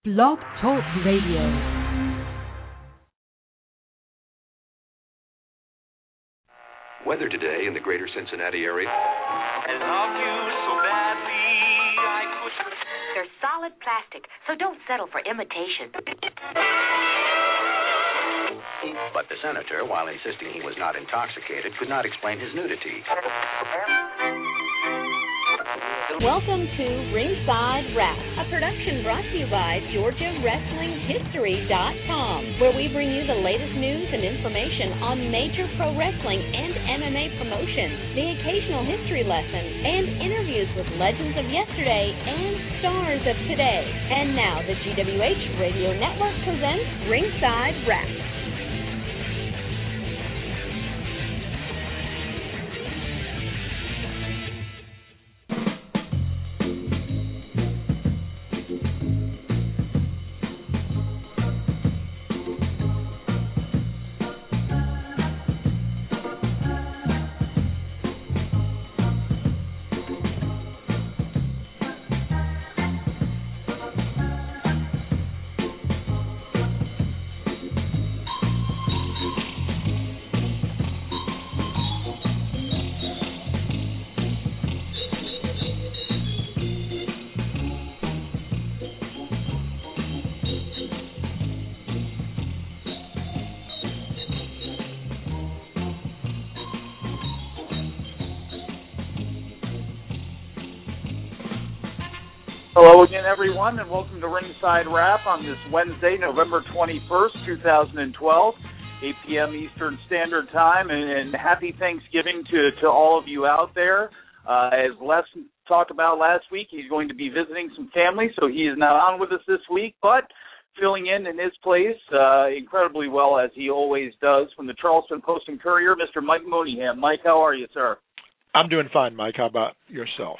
Blog Talk Radio. Weather today in the greater Cincinnati area. I love you so badly, I could... They're solid plastic, so don't settle for imitation. But the senator, while insisting he was not intoxicated, could not explain his nudity. Welcome to Ringside Wrap, a production brought to you by GeorgiaWrestlingHistory.com, where we bring you the latest news and information on major pro wrestling and MMA promotions, the occasional history lesson, and interviews with legends of yesterday and stars of today. And now the GWH Radio Network presents Ringside Wrap. Hello again, everyone, and welcome to Ringside Wrap on this Wednesday, November 21st, 2012, 8 p.m. Eastern Standard Time, and happy Thanksgiving to all of you out there. As Les talked about last week, he's going to be visiting some family, so he is not on with us this week, but filling in his place incredibly well, as he always does, from the Charleston Post and Courier, Mr. Mike Mooneyham. Mike, how are you, sir? I'm doing fine, Mike. How about yourself?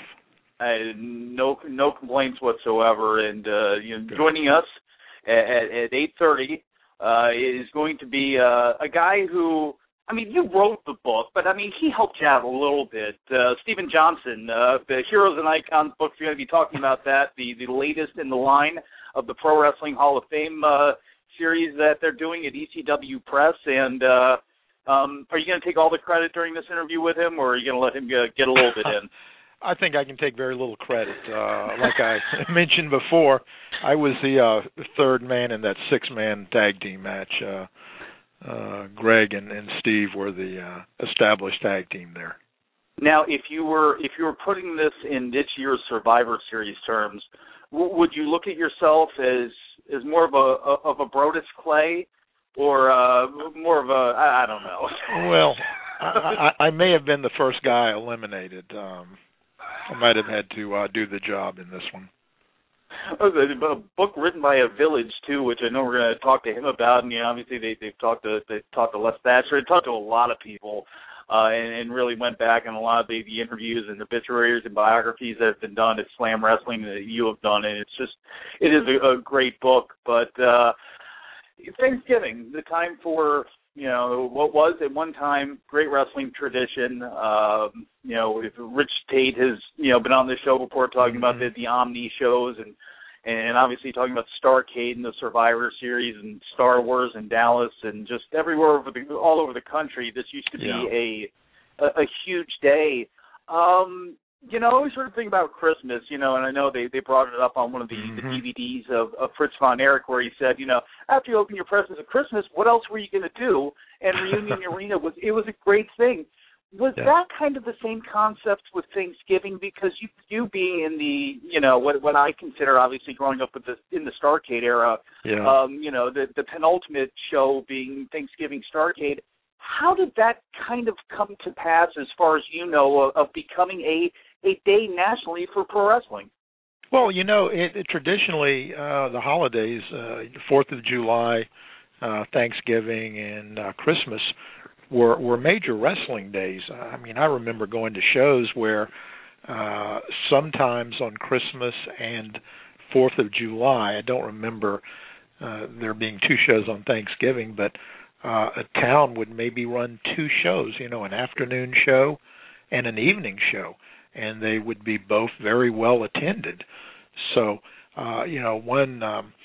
No complaints whatsoever, and joining us at 8:30 is going to be a guy who, I mean, you wrote the book, but I mean, he helped you out a little bit. Stephen Johnson, the Heroes and Icons book. You're going to be talking about that, the latest in the line of the Pro Wrestling Hall of Fame series that they're doing at ECW Press, and are you going to take all the credit during this interview with him, or are you going to let him get a little bit in? I think I can take very little credit. Like I mentioned before, I was the third man in that six-man tag team match. Greg and Steve were the established tag team there. Now, if you were putting this in this year's Survivor Series terms, would you look at yourself as more of a Brodus Clay, or more of a, I don't know? Well, I may have been the first guy eliminated. I might have had to do the job in this one. A book written by a Village too, which I know we're going to talk to him about. And obviously they've talked to Les Thatcher, they talked to a lot of people, and really went back on a lot of the interviews and obituaries and biographies that have been done at Slam Wrestling that you have done. And it is a great book. But Thanksgiving, the time for, what was at one time great wrestling tradition. If Rich Tate has, been on this show before talking about the Omni shows and obviously talking about Starrcade and the Survivor Series and Star Wars and Dallas and just everywhere all over the country. This used to be a huge day. I always sort of think about Christmas, and I know they brought it up on one of the DVDs of Fritz von Erich, where he said, after you open your presents at Christmas, what else were you going to do? And Reunion Arena was a great thing. Was that kind of the same concept with Thanksgiving? Because you being in the, what I consider obviously growing up in the Starrcade era, the penultimate show being Thanksgiving Starrcade, how did that kind of come to pass as far as of becoming a day nationally for pro wrestling? Well, traditionally the holidays, 4th of July, Thanksgiving, and Christmas were major wrestling days. I mean, I remember going to shows where sometimes on Christmas and 4th of July, I don't remember there being two shows on Thanksgiving, but a town would maybe run two shows, an afternoon show and an evening show, and they would be both very well attended. So, one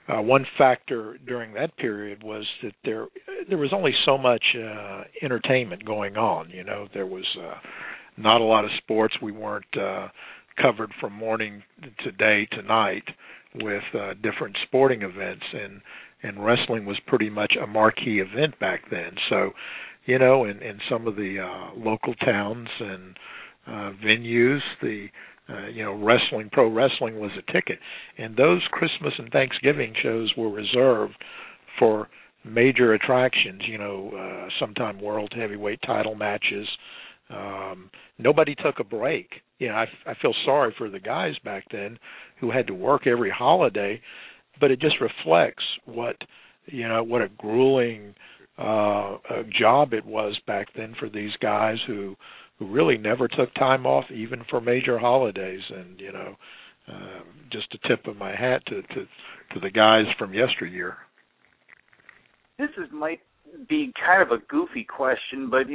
one factor during that period was that there was only so much entertainment going on. You know, there was not a lot of sports. We weren't covered from morning to day to night with different sporting events, and wrestling was pretty much a marquee event back then. So, you know, in some of the local towns and venues, the wrestling, pro wrestling was a ticket. And those Christmas and Thanksgiving shows were reserved for major attractions, sometime world heavyweight title matches. Nobody took a break. I feel sorry for the guys back then who had to work every holiday, but it just reflects what a grueling job it was back then for these guys who really never took time off, even for major holidays. And just a tip of my hat to the guys from yesteryear. This might be kind of a goofy question, but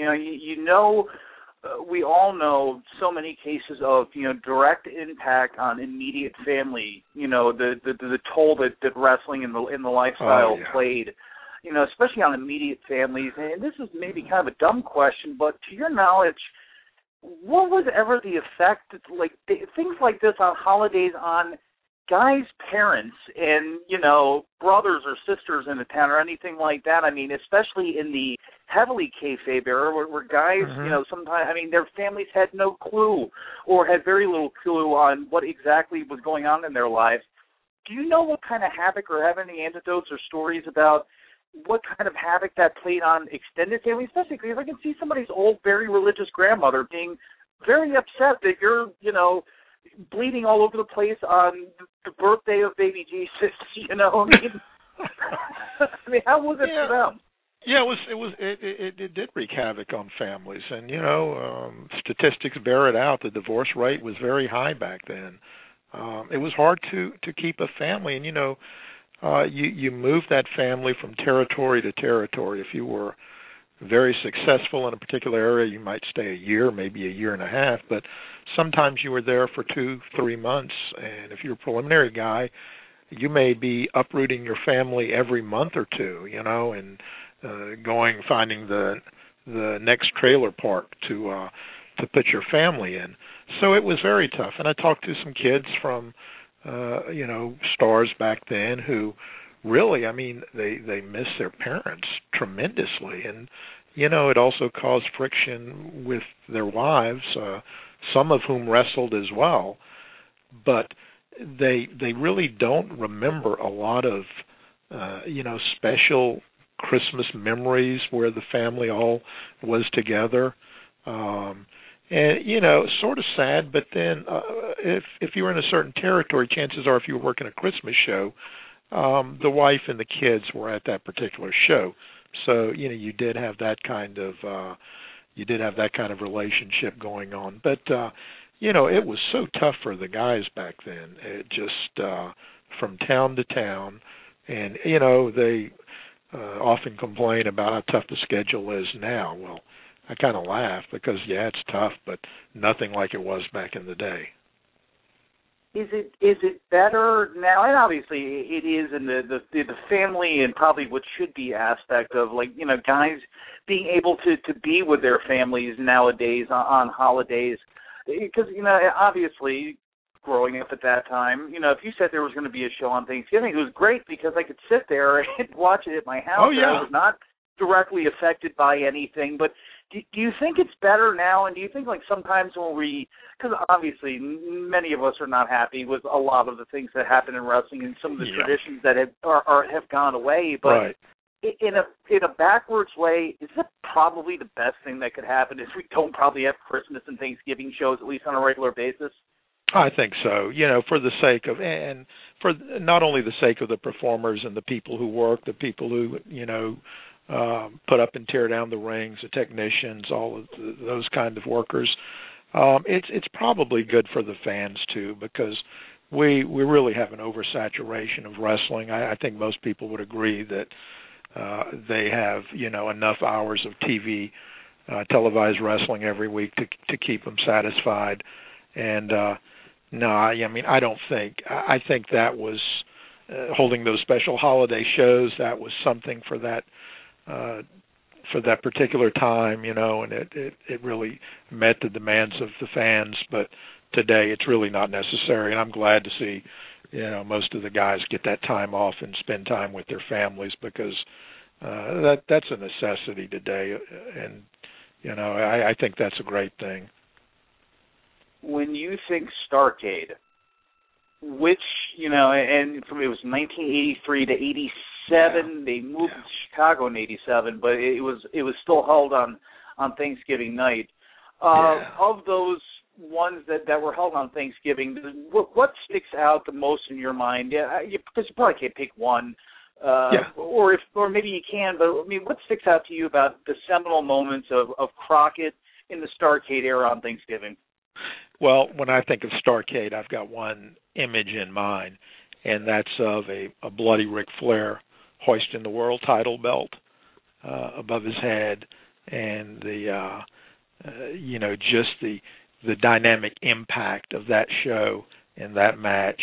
we all know so many cases of direct impact on immediate family. The toll that wrestling in the lifestyle played. Especially on immediate families. And this is maybe kind of a dumb question, but to your knowledge, what was ever the effect, like things like this on holidays, on guys' parents and, brothers or sisters in the town or anything like that? I mean, especially in the heavily kayfabe era where guys, sometimes, their families had no clue or had very little clue on what exactly was going on in their lives. Do you know what kind of havoc, or have any anecdotes or stories about what kind of havoc that played on extended family, especially because I can see somebody's old, very religious grandmother being very upset that you're, bleeding all over the place on the birthday of baby Jesus, how was it for them? Yeah, it did wreak havoc on families, and statistics bear it out. The divorce rate was very high back then. It was hard to keep a family, and you move that family from territory to territory. If you were very successful in a particular area, you might stay a year, maybe a year and a half, but sometimes you were there for 2-3 months, and if you're a preliminary guy, you may be uprooting your family every month or two, and finding the next trailer park to put your family in. So it was very tough, and I talked to some kids from stars back then who really, they miss their parents tremendously, and it also caused friction with their wives, some of whom wrestled as well, but they really don't remember a lot of special Christmas memories where the family all was together. And, sort of sad, but then if you were in a certain territory, chances are if you were working a Christmas show, the wife and the kids were at that particular show. So, you did have that kind of relationship going on. But, it was so tough for the guys back then. It just from town to town. And, they often complain about how tough the schedule is now. Well, I kind of laugh because, it's tough, but nothing like it was back in the day. Is it better now? And obviously it is in the family and probably what should be aspect of, guys being able to be with their families nowadays on holidays. Because, obviously growing up at that time, if you said there was going to be a show on Thanksgiving, it was great because I could sit there and watch it at my house. Oh, yeah. I was not directly affected by anything, but do you think it's better now? And do you think sometimes when because obviously many of us are not happy with a lot of the things that happen in wrestling and some of the traditions that have gone away, but right. In a backwards way, is it probably the best thing that could happen is we don't probably have Christmas and Thanksgiving shows at least on a regular basis? I think so, for the sake of, and for not only the sake of the performers and the people who work, the people who, put up and tear down the rings, the technicians, all of those kind of workers. It's probably good for the fans too, because we really have an oversaturation of wrestling. I think most people would agree that they have enough hours of TV televised wrestling every week to keep them satisfied. And no, I don't think. I think that was holding those special holiday shows. That was something for that particular time, and it really met the demands of the fans. But today, it's really not necessary, and I'm glad to see, most of the guys get that time off and spend time with their families, because that's a necessity today, and I think that's a great thing. When you think Starrcade, which, and from it was 1983 to 87, they moved to Chicago in 87, but it was still held on Thanksgiving night. Of those ones that were held on Thanksgiving, what sticks out the most in your mind? Because you probably can't pick one, or maybe you can, but I mean, what sticks out to you about the seminal moments of Crockett in the Starrcade era on Thanksgiving? Well, when I think of Starrcade, I've got one image in mind, and that's of a bloody Ric Flair hoisting the world title belt above his head, and just the dynamic impact of that show and that match.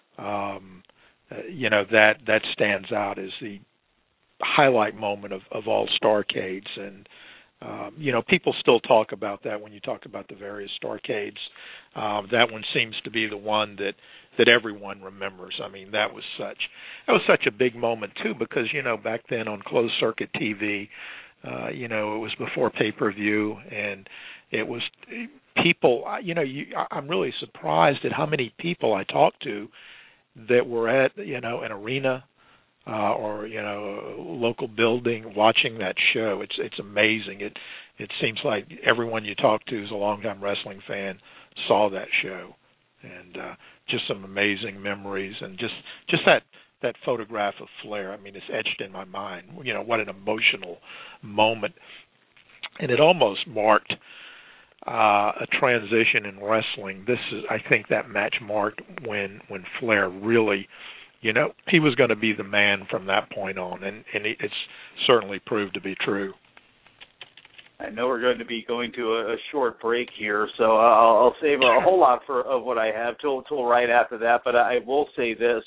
That stands out as the highlight moment of all Starrcades, and people still talk about that when you talk about the various Starrcades. That one seems to be the one that everyone remembers. I mean, that was such a big moment too, because back then on closed circuit TV, it was before pay-per-view, and it was people. I'm really surprised at how many people I talked to that were at an arena or a local building watching that show. It's amazing. It seems like everyone you talk to is a longtime wrestling fan saw that show, and just some amazing memories, and just that photograph of Flair. I mean, it's etched in my mind. What an emotional moment, and it almost marked a transition in wrestling. I think that match marked when Flair really, he was going to be the man from that point on, and it's certainly proved to be true. I know we're going to be going to a short break here, so I'll save a whole lot of what I have till right after that, but I will say this,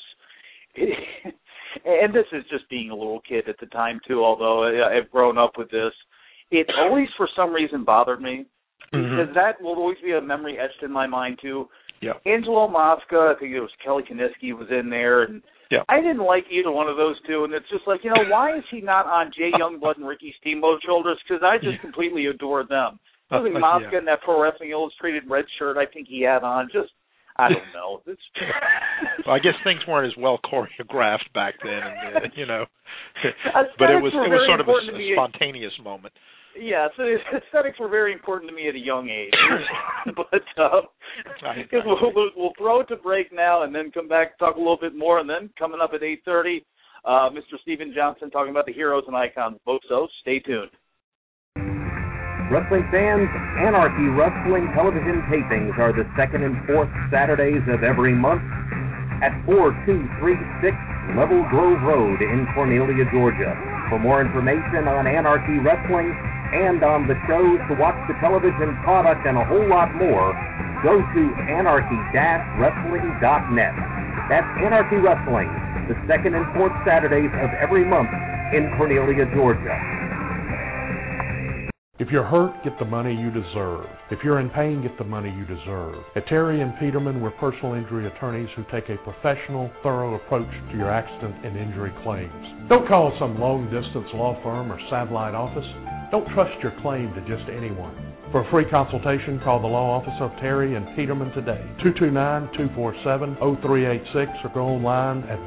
and this is just being a little kid at the time too, although I've grown up with this. It always, for some reason, bothered me, because that will always be a memory etched in my mind too. Yeah. Angelo Mosca, I think it was Kelly Kiniski was in there, and I didn't like either one of those two, and it's just like, why is he not on Jay Youngblood and Ricky Steamboat's shoulders? Because I just completely adored them. I think Mosca in that Pro Wrestling Illustrated red shirt I think he had on, just, I don't know. Well, I guess things weren't as well choreographed back then, but it was sort of a spontaneous moment. Yeah, so aesthetics were very important to me at a young age. But we'll throw it to break now and then come back and talk a little bit more. And then coming up at 8:30, Mr. Steven Johnson talking about the heroes and icons of both. So stay tuned. Wrestling fans, Anarchy Wrestling television tapings are the second and fourth Saturdays of every month at 4236 Level Grove Road in Cornelia, Georgia. For more information on Anarchy Wrestling and on the shows, to watch the television product, and a whole lot more, go to anarchy-wrestling.net. That's Anarchy Wrestling, the second and fourth Saturdays of every month in Cornelia, Georgia. If you're hurt, get the money you deserve. If you're in pain, get the money you deserve. At Terry and Peterman, we're personal injury attorneys who take a professional, thorough approach to your accident and injury claims. Don't call some long-distance law firm or satellite office. Don't trust your claim to just anyone. For a free consultation, call the law office of Terry and Peterman today, 229-247-0386, or go online at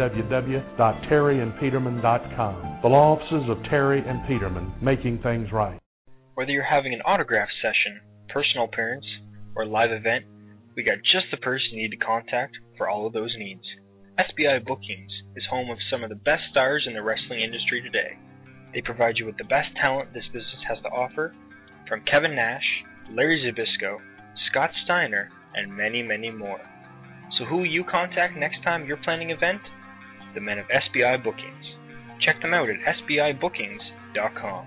www.terryandpeterman.com. The law offices of Terry and Peterman, making things right. Whether you're having an autograph session, personal appearance, or live event, we got just the person you need to contact for all of those needs. SBI Bookings is home of some of the best stars in the wrestling industry today. They provide you with the best talent this business has to offer, from Kevin Nash, Larry Zbyszko, Scott Steiner, and many, many more. So who will you contact next time you're planning an event? The men of SBI Bookings. Check them out at sbibookings.com.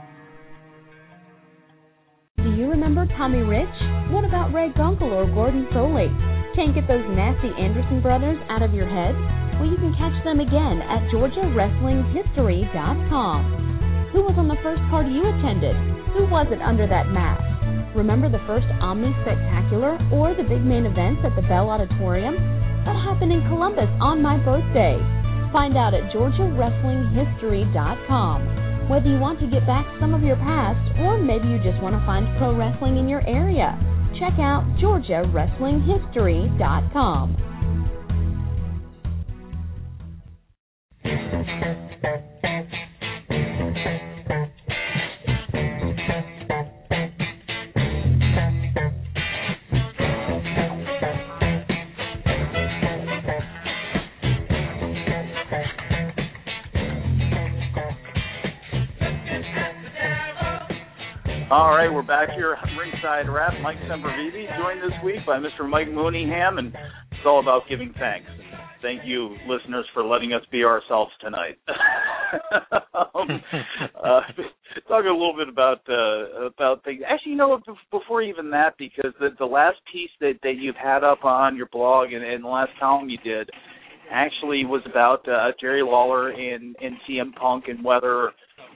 Do you remember Tommy Rich? What about Ray Gunkel or Gordon Solie? Can't get those nasty Anderson brothers out of your head? Well, you can catch them again at GeorgiaWrestlingHistory.com. Who was on the first party you attended? Who was it under that mask? Remember the first Omni Spectacular or the big main events at the Bell Auditorium? That happened in Columbus on my birthday. Find out at GeorgiaWrestlingHistory.com. Whether you want to get back some of your past or maybe you just want to find pro wrestling in your area, check out GeorgiaWrestlingHistory.com. All right, we're back here at Ringside Wrap. Mike Sempervive, joined this week by Mr. Mike Mooneyham, and it's all about giving thanks. Thank you, listeners, for letting us be ourselves tonight. Talk a little bit about things. Actually, before even that, because the last piece that you've had up on your blog and the last column you did actually was about Jerry Lawler and CM Punk and whether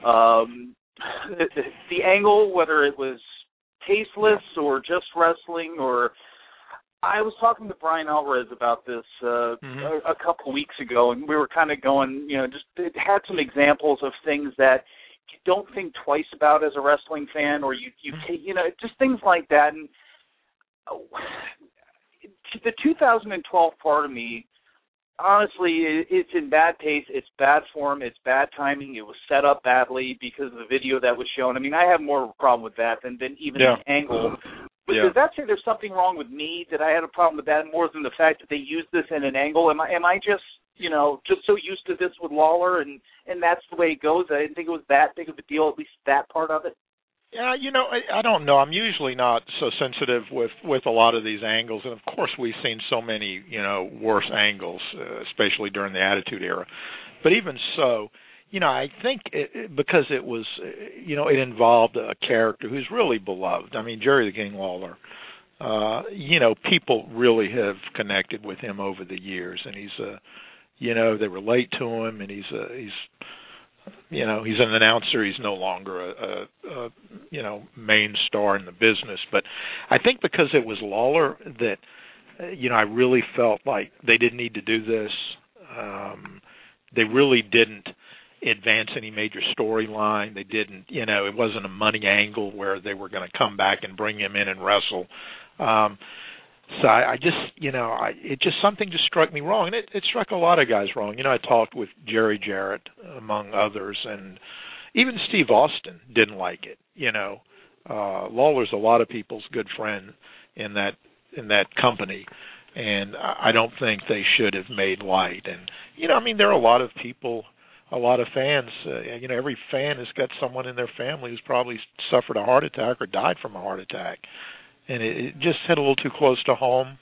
the angle, whether it was tasteless or just wrestling, or I was talking to Brian Alvarez about this a couple of weeks ago, and we were kind of going, just it had some examples of things that you don't think twice about as a wrestling fan, or you just things like that. And the 2012 part of me, honestly, it's in bad taste. It's bad form. It's bad timing. It was set up badly because of the video that was shown. I mean, I have more of a problem with that than even the angle. But does that say there's something wrong with me, that I had a problem with that more than the fact that they used this in an angle? Am I just just so used to this with Lawler, and that's the way it goes? I didn't think it was that big of a deal, at least that part of it. Yeah, I don't know. I'm usually not so sensitive with a lot of these angles, and of course we've seen so many, worse angles, especially during the Attitude Era. But even so, I think because it was, it involved a character who's really beloved. I mean, Jerry the King Lawler. People really have connected with him over the years, and he's they relate to him, and he's an announcer. He's no longer a main star in the business. But I think because it was Lawler that, I really felt like they didn't need to do this. They really didn't advance any major storyline. They didn't, it wasn't a money angle where they were going to come back and bring him in and wrestle. So I just, it just something just struck me wrong, and it struck a lot of guys wrong. I talked with Jerry Jarrett, among others, and even Steve Austin didn't like it. Lawler's a lot of people's good friend in that company, and I don't think they should have made light. And there are a lot of people, a lot of fans. Every fan has got someone in their family who's probably suffered a heart attack or died from a heart attack. And it just hit a little too close to home.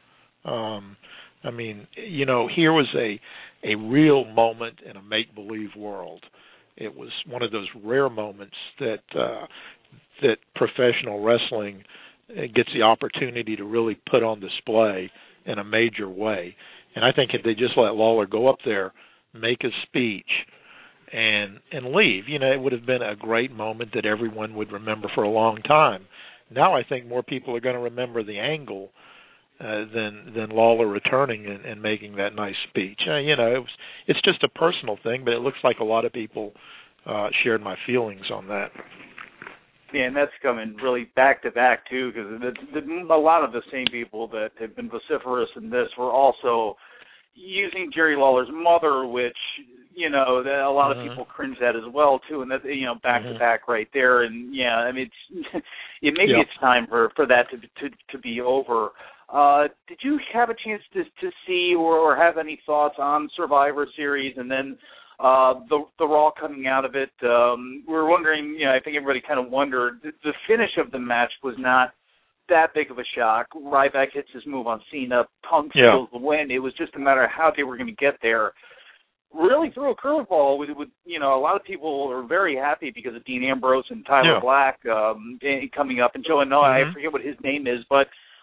Here was a real moment in a make-believe world. It was one of those rare moments that professional wrestling gets the opportunity to really put on display in a major way. And I think if they just let Lawler go up there, make a speech, and leave, it would have been a great moment that everyone would remember for a long time. Now I think more people are going to remember the angle than Lawler returning and making that nice speech. It's just a personal thing, but it looks like a lot of people shared my feelings on that. Yeah, and that's coming really back to back too, because a lot of the same people that have been vociferous in this were also using Jerry Lawler's mother, which that a lot of people cringe at as well too, and that back to back right there. And maybe it's time for that to be over. Did you have a chance to see or have any thoughts on Survivor Series, and then the Raw coming out of it? We were wondering, I think everybody kind of wondered, the finish of the match was not that big of a shock. Ryback hits his move on Cena, Punk steals the win. It was just a matter of how they were going to get there. Really threw a curveball with a lot of people are very happy because of Dean Ambrose and Tyler Black coming up, and Joe Anoa'i, I forget what his name is, but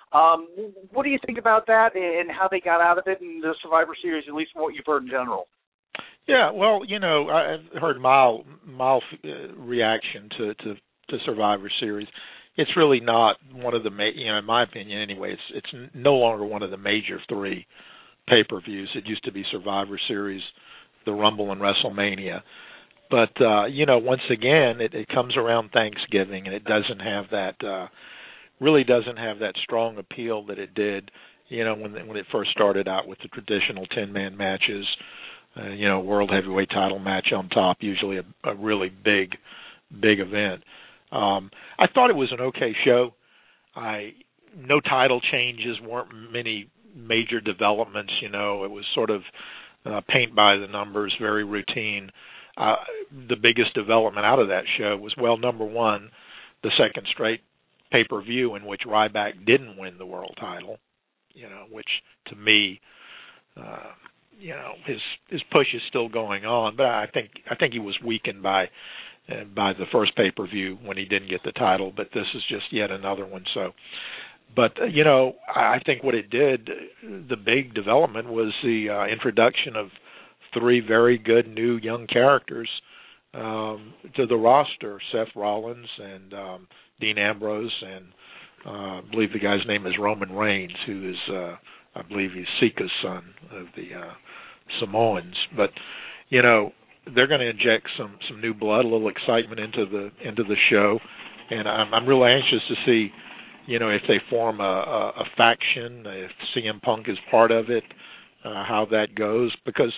What do you think about that and how they got out of it in the Survivor Series, at least from what you've heard in general? Yeah, well, I've heard mild reaction to Survivor Series. It's really not one of the in my opinion anyway. It's no longer one of the major 3 pay-per-views. It used to be Survivor Series, the Rumble, and WrestleMania. But once again, it comes around Thanksgiving, and it doesn't have that really doesn't have that strong appeal that it did, when it first started out with the traditional 10-man matches. World heavyweight title match on top, usually a really big event. I thought it was an okay show. No title changes, weren't many major developments. It was sort of paint by the numbers, very routine. The biggest development out of that show was, number one, the second straight pay-per-view in which Ryback didn't win the world title, which to me, his push is still going on, but I think he was weakened by the first pay-per-view when he didn't get the title, but this is just yet another one. So, but I think what it did, the big development was the introduction of 3 very good new young characters to the roster: Seth Rollins and Dean Ambrose, and I believe the guy's name is Roman Reigns, who is I believe he's Sika's son of the Samoans. But they're going to inject some new blood, a little excitement into the show, and I'm really anxious to see if they form a faction, if CM Punk is part of it, how that goes, because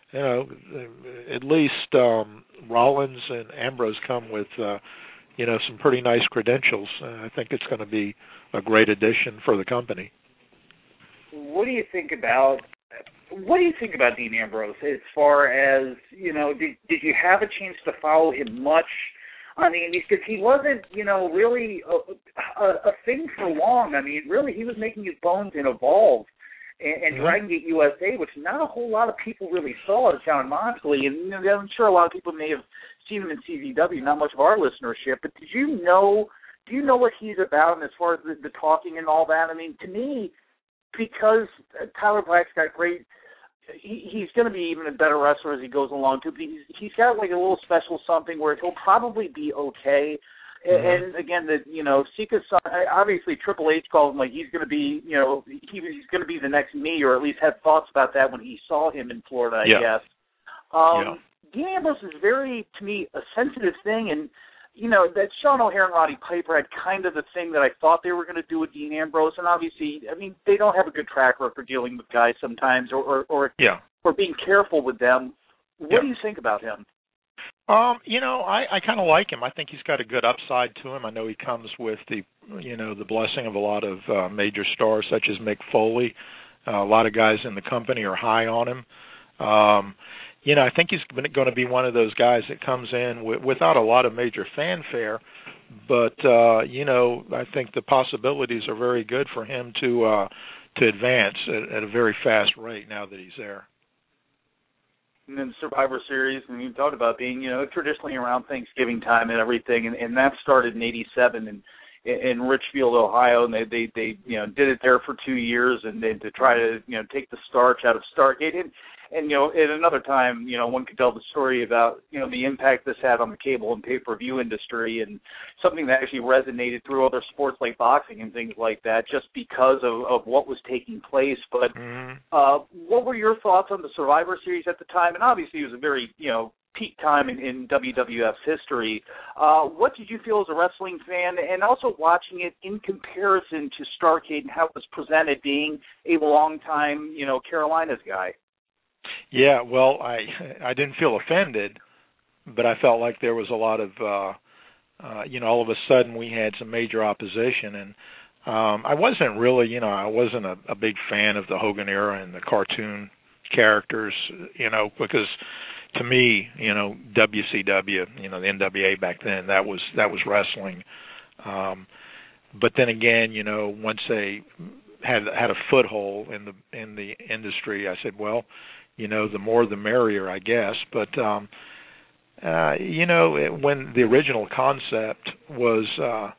at least Rollins and Ambrose come with some pretty nice credentials. I think it's going to be a great addition for the company. What do you think about Dean Ambrose as far as, did you have a chance to follow him much on the Indies? Because he wasn't, really a thing for long. I mean, really, he was making his bones in Evolve and Dragon Gate USA, which not a whole lot of people really saw as Jon Moxley. And I'm sure a lot of people may have seen him in CZW, not much of our listenership. But do you know what he's about, and as far as the talking and all that? I mean, to me, because Tyler Black's got great, he's going to be even a better wrestler as he goes along too. But he's got like a little special something where he'll probably be okay. And again, Sika's son, obviously Triple H called him like he's going to be, he's going to be the next me, or at least had thoughts about that when he saw him in Florida, I guess. Dean Ambrose is very, to me, a sensitive thing, and that Sean O'Haire and Roddy Piper had kind of the thing that I thought they were going to do with Dean Ambrose, and obviously, I mean, they don't have a good track record dealing with guys sometimes, or being careful with them. What do you think about him? I kind of like him. I think he's got a good upside to him. I know he comes with the blessing of a lot of major stars such as Mick Foley. A lot of guys in the company are high on him. I think he's going to be one of those guys that comes in without a lot of major fanfare, but I think the possibilities are very good for him to advance at a very fast rate now that he's there. And then Survivor Series, and you talked about being, traditionally around Thanksgiving time and everything, and that started in '87 in Richfield, Ohio, and they did it there for 2 years, and then to try to take the starch out of Starrcade. And at another time, one could tell the story about, the impact this had on the cable and pay-per-view industry, and something that actually resonated through other sports like boxing and things like that, just because of what was taking place. But what were your thoughts on the Survivor Series at the time? And obviously it was a very, peak time in WWF's history. What did you feel as a wrestling fan, and also watching it in comparison to Starrcade and how it was presented, being a long-time, Carolinas guy? Yeah, well, I didn't feel offended, but I felt like there was a lot of, all of a sudden we had some major opposition, and I wasn't really, I wasn't a big fan of the Hogan era and the cartoon characters, because to me, WCW, the NWA back then, that was wrestling. But then again, once they had a foothold in the industry, I said, well, the more the merrier, I guess. But, when the original concept was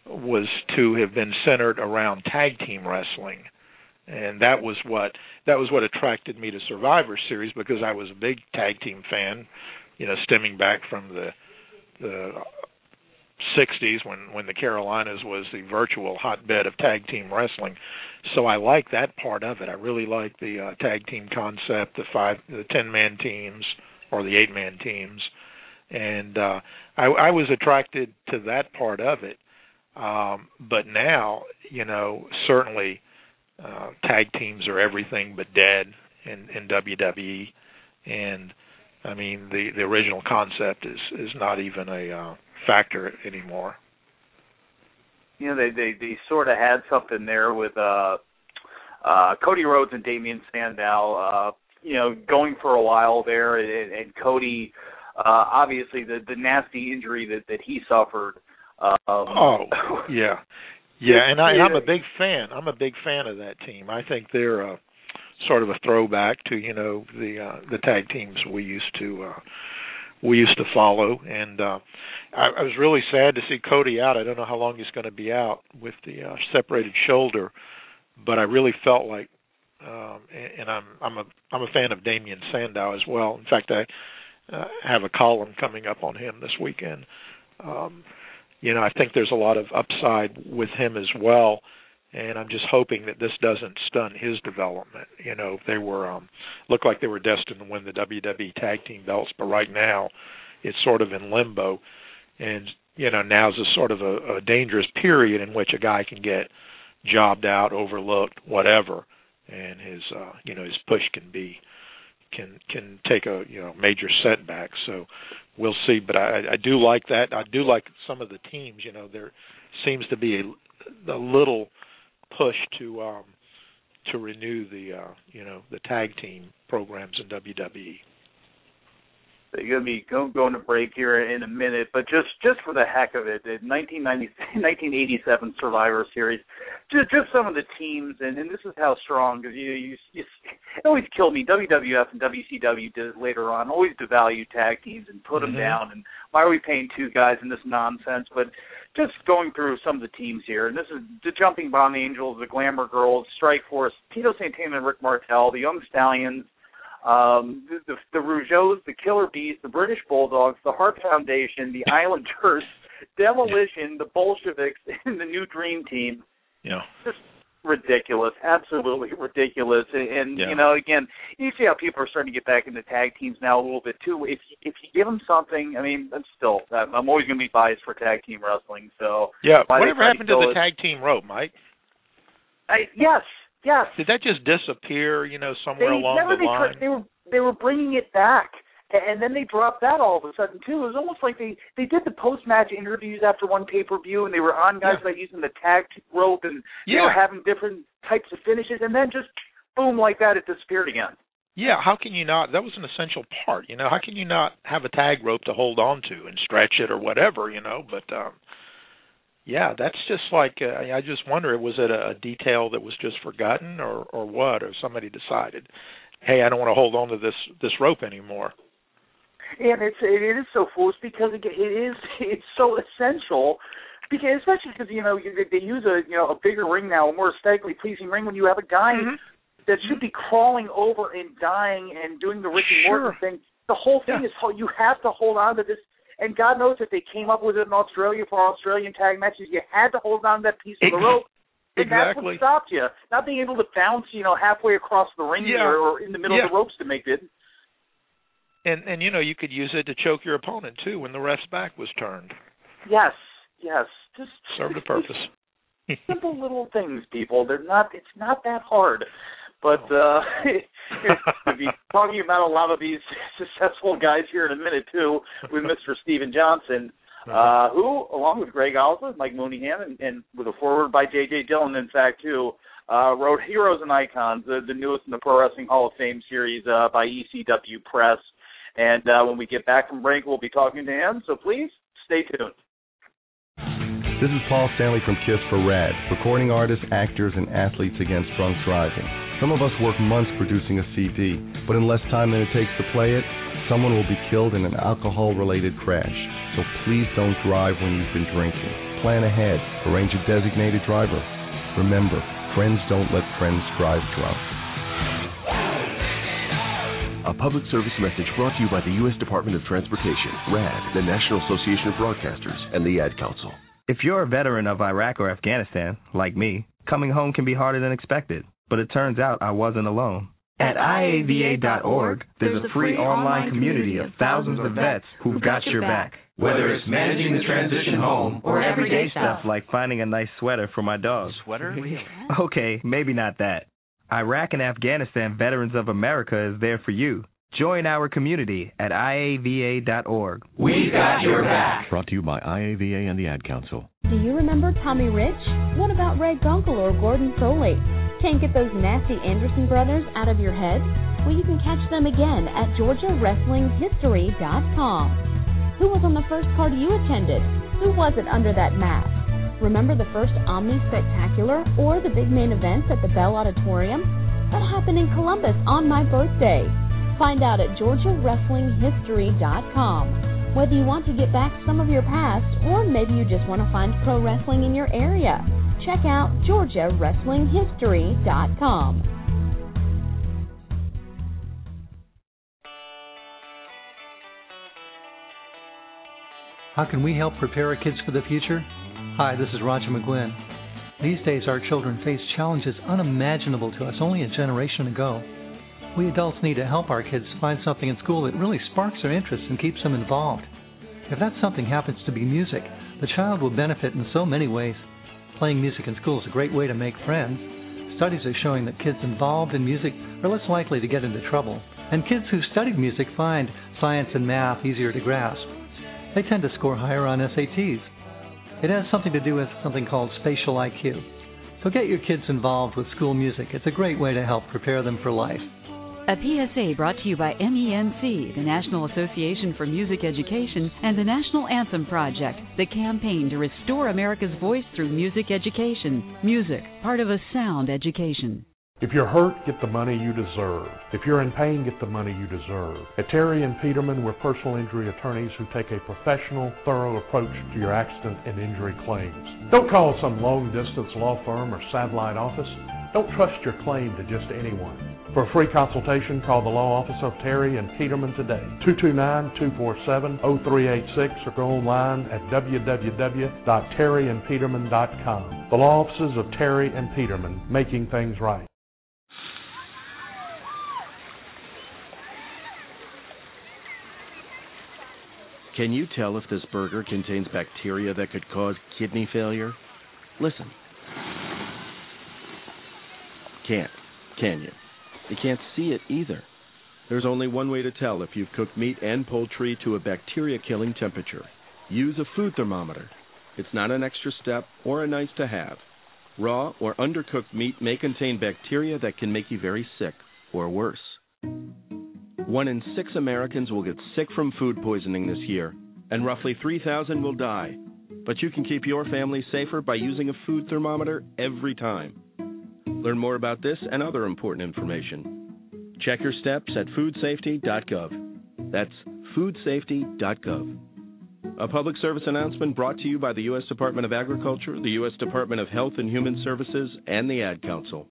was to have been centered around tag team wrestling. And that was what attracted me to Survivor Series, because I was a big tag team fan, stemming back from the 60s when the Carolinas was the virtual hotbed of tag team wrestling. So I like that part of it. I really like the tag team concept, the 10-man teams or the 8-man teams, and I was attracted to that part of it. But now, certainly tag teams are everything but dead in WWE, and I mean the original concept is not even a factor anymore. They sort of had something there with Cody Rhodes and Damien Sandow, going for a while there, and Cody, obviously the nasty injury that he suffered. And I'm a big fan. I'm a big fan of that team. I think they're sort of a throwback to the tag teams we used to follow, and I was really sad to see Cody out. I don't know how long he's going to be out with the separated shoulder, but I really felt like, and I'm a fan of Damien Sandow as well. In fact, I have a column coming up on him this weekend. I think there's a lot of upside with him as well, and I'm just hoping that this doesn't stun his development. They were looked like they were destined to win the WWE Tag Team belts, but right now it's sort of in limbo, and now's a sort of a dangerous period in which a guy can get jobbed out, overlooked, whatever, and his push can take a major setback. So we'll see, but I do like that. I do like some of the teams. There seems to be a little push to renew the tag team programs in WWE. You're going to be going to break here in a minute, but just for the heck of it, the 1987 Survivor Series, just some of the teams, and this is how strong, because it always killed me. WWF and WCW did it later on, always devalue tag teams and put them down, and why are we paying two guys in this nonsense? But just going through some of the teams here, and this is the Jumping Bomb Angels, the Glamour Girls, Strike Force, Tito Santana and Rick Martel, the Young Stallions, the Rougeaus, the Killer Bees, the British Bulldogs, the Hart Foundation, the Islanders, Demolition, the Bolsheviks, and the New Dream Team. Yeah. Just ridiculous, absolutely ridiculous. And again, you see how people are starting to get back into tag teams now a little bit too. If you give them something, I mean, I'm always going to be biased for tag team wrestling. So whatever happened to the tag team rope, Mike? Yes. Did that just disappear, somewhere along the line? They were bringing it back, and then they dropped that all of a sudden, too. It was almost like they did the post-match interviews after one pay-per-view, and they were on guys like using the tag rope, and they were having different types of finishes, and then just, boom, like that, it disappeared again. Yeah, how can you not? That was an essential part, How can you not have a tag rope to hold on to and stretch it or whatever, But, that's just like, I just wonder, was it a detail that was just forgotten or what? Or somebody decided, hey, I don't want to hold on to this rope anymore. And it is so foolish because it's so essential, because especially because they use a bigger ring now, a more aesthetically pleasing ring when you have a guy that should be crawling over and dying and doing the Ricky Morton thing. The whole thing is you have to hold on to this. And God knows if they came up with it in Australia for Australian tag matches, you had to hold on to that piece of the rope. And that's what stopped you. Not being able to bounce, halfway across the ring or in the middle of the ropes to make it. And you could use it to choke your opponent, too, when the ref's back was turned. Yes. Just served a purpose. Simple little things, people. It's not that hard. But we'll be talking about a lot of these successful guys here in a minute, too, with Mr. Steven Johnson, who, along with Greg Osler, Mike Mooneyham, and with a foreword by J.J. Dillon, in fact, too, wrote Heroes and Icons, the newest in the Pro Wrestling Hall of Fame series by ECW Press. And when we get back from break, we'll be talking to him, so please stay tuned. This is Paul Stanley from KISS for RAD, recording artists, actors, and athletes against drunk driving. Some of us work months producing a CD, but in less time than it takes to play it, someone will be killed in an alcohol-related crash. So please don't drive when you've been drinking. plan ahead. Arrange a designated driver. Remember, friends don't let friends drive drunk. A public service message brought to you by the U.S. Department of Transportation, RAD, the National Association of Broadcasters, and the Ad Council. If you're a veteran of Iraq or Afghanistan, like me, coming home can be harder than expected. But it turns out I wasn't alone. At IAVA.org, there's a free online community of thousands of vets who've got your back. Whether it's managing the transition home or everyday stuff like finding a nice sweater for my dog. Sweater? Okay, maybe not that. Iraq and Afghanistan Veterans of America is there for you. Join our community at IAVA.org. We've got your back. Brought to you by IAVA and the Ad Council. Do you remember Tommy Rich? What about Ray Gunkel or Gordon Soley? Can't get those nasty Anderson brothers out of your head? Well, you can catch them again at GeorgiaWrestlingHistory.com. Who was on the first card you attended? Who was it under that mask? Remember the first Omni Spectacular or the big main events at the Bell Auditorium? That happened in Columbus on my birthday. Find out at GeorgiaWrestlingHistory.com. Whether you want to get back some of your past or maybe you just want to find pro wrestling in your area, check out GeorgiaWrestlingHistory.com. How can we help prepare our kids for the future? Hi, this is Roger McGuinn. These days, our children face challenges unimaginable to us only a generation ago. We adults need to help our kids find something in school that really sparks their interest and keeps them involved. If that something happens to be music, the child will benefit in so many ways. Playing music in school is a great way to make friends. Studies are showing that kids involved in music are less likely to get into trouble, and kids who studied music find science and math easier to grasp. They tend to score higher on SATs. It has something to do with something called spatial IQ. So get your kids involved with school music. It's a great way to help prepare them for life. A PSA brought to you by MENC, the National Association for Music Education, and the National Anthem Project, the campaign to restore America's voice through music education. Music, part of a sound education. If you're hurt, get the money you deserve. If you're in pain, get the money you deserve. At Terry and Peterman, we're personal injury attorneys who take a professional, thorough approach to your accident and injury claims. Don't call some long-distance law firm or satellite office. Don't trust your claim to just anyone. For a free consultation, call the law office of Terry and Peterman today, 229-247-0386, or go online at www.terryandpeterman.com. The law offices of Terry and Peterman, making things right. Can you tell if this burger contains bacteria that could cause kidney failure? Listen. Can't, can you? You can't see it either. There's only one way to tell if you've cooked meat and poultry to a bacteria-killing temperature. Use a food thermometer. It's not an extra step or a nice to have. Raw or undercooked meat may contain bacteria that can make you very sick, or worse. 1 in 6 Americans will get sick from food poisoning this year, and roughly 3,000 will die. But you can keep your family safer by using a food thermometer every time. Learn more about this and other important information. Check your steps at foodsafety.gov. That's foodsafety.gov. A public service announcement brought to you by the U.S. Department of Agriculture, the U.S. Department of Health and Human Services, and the Ad Council.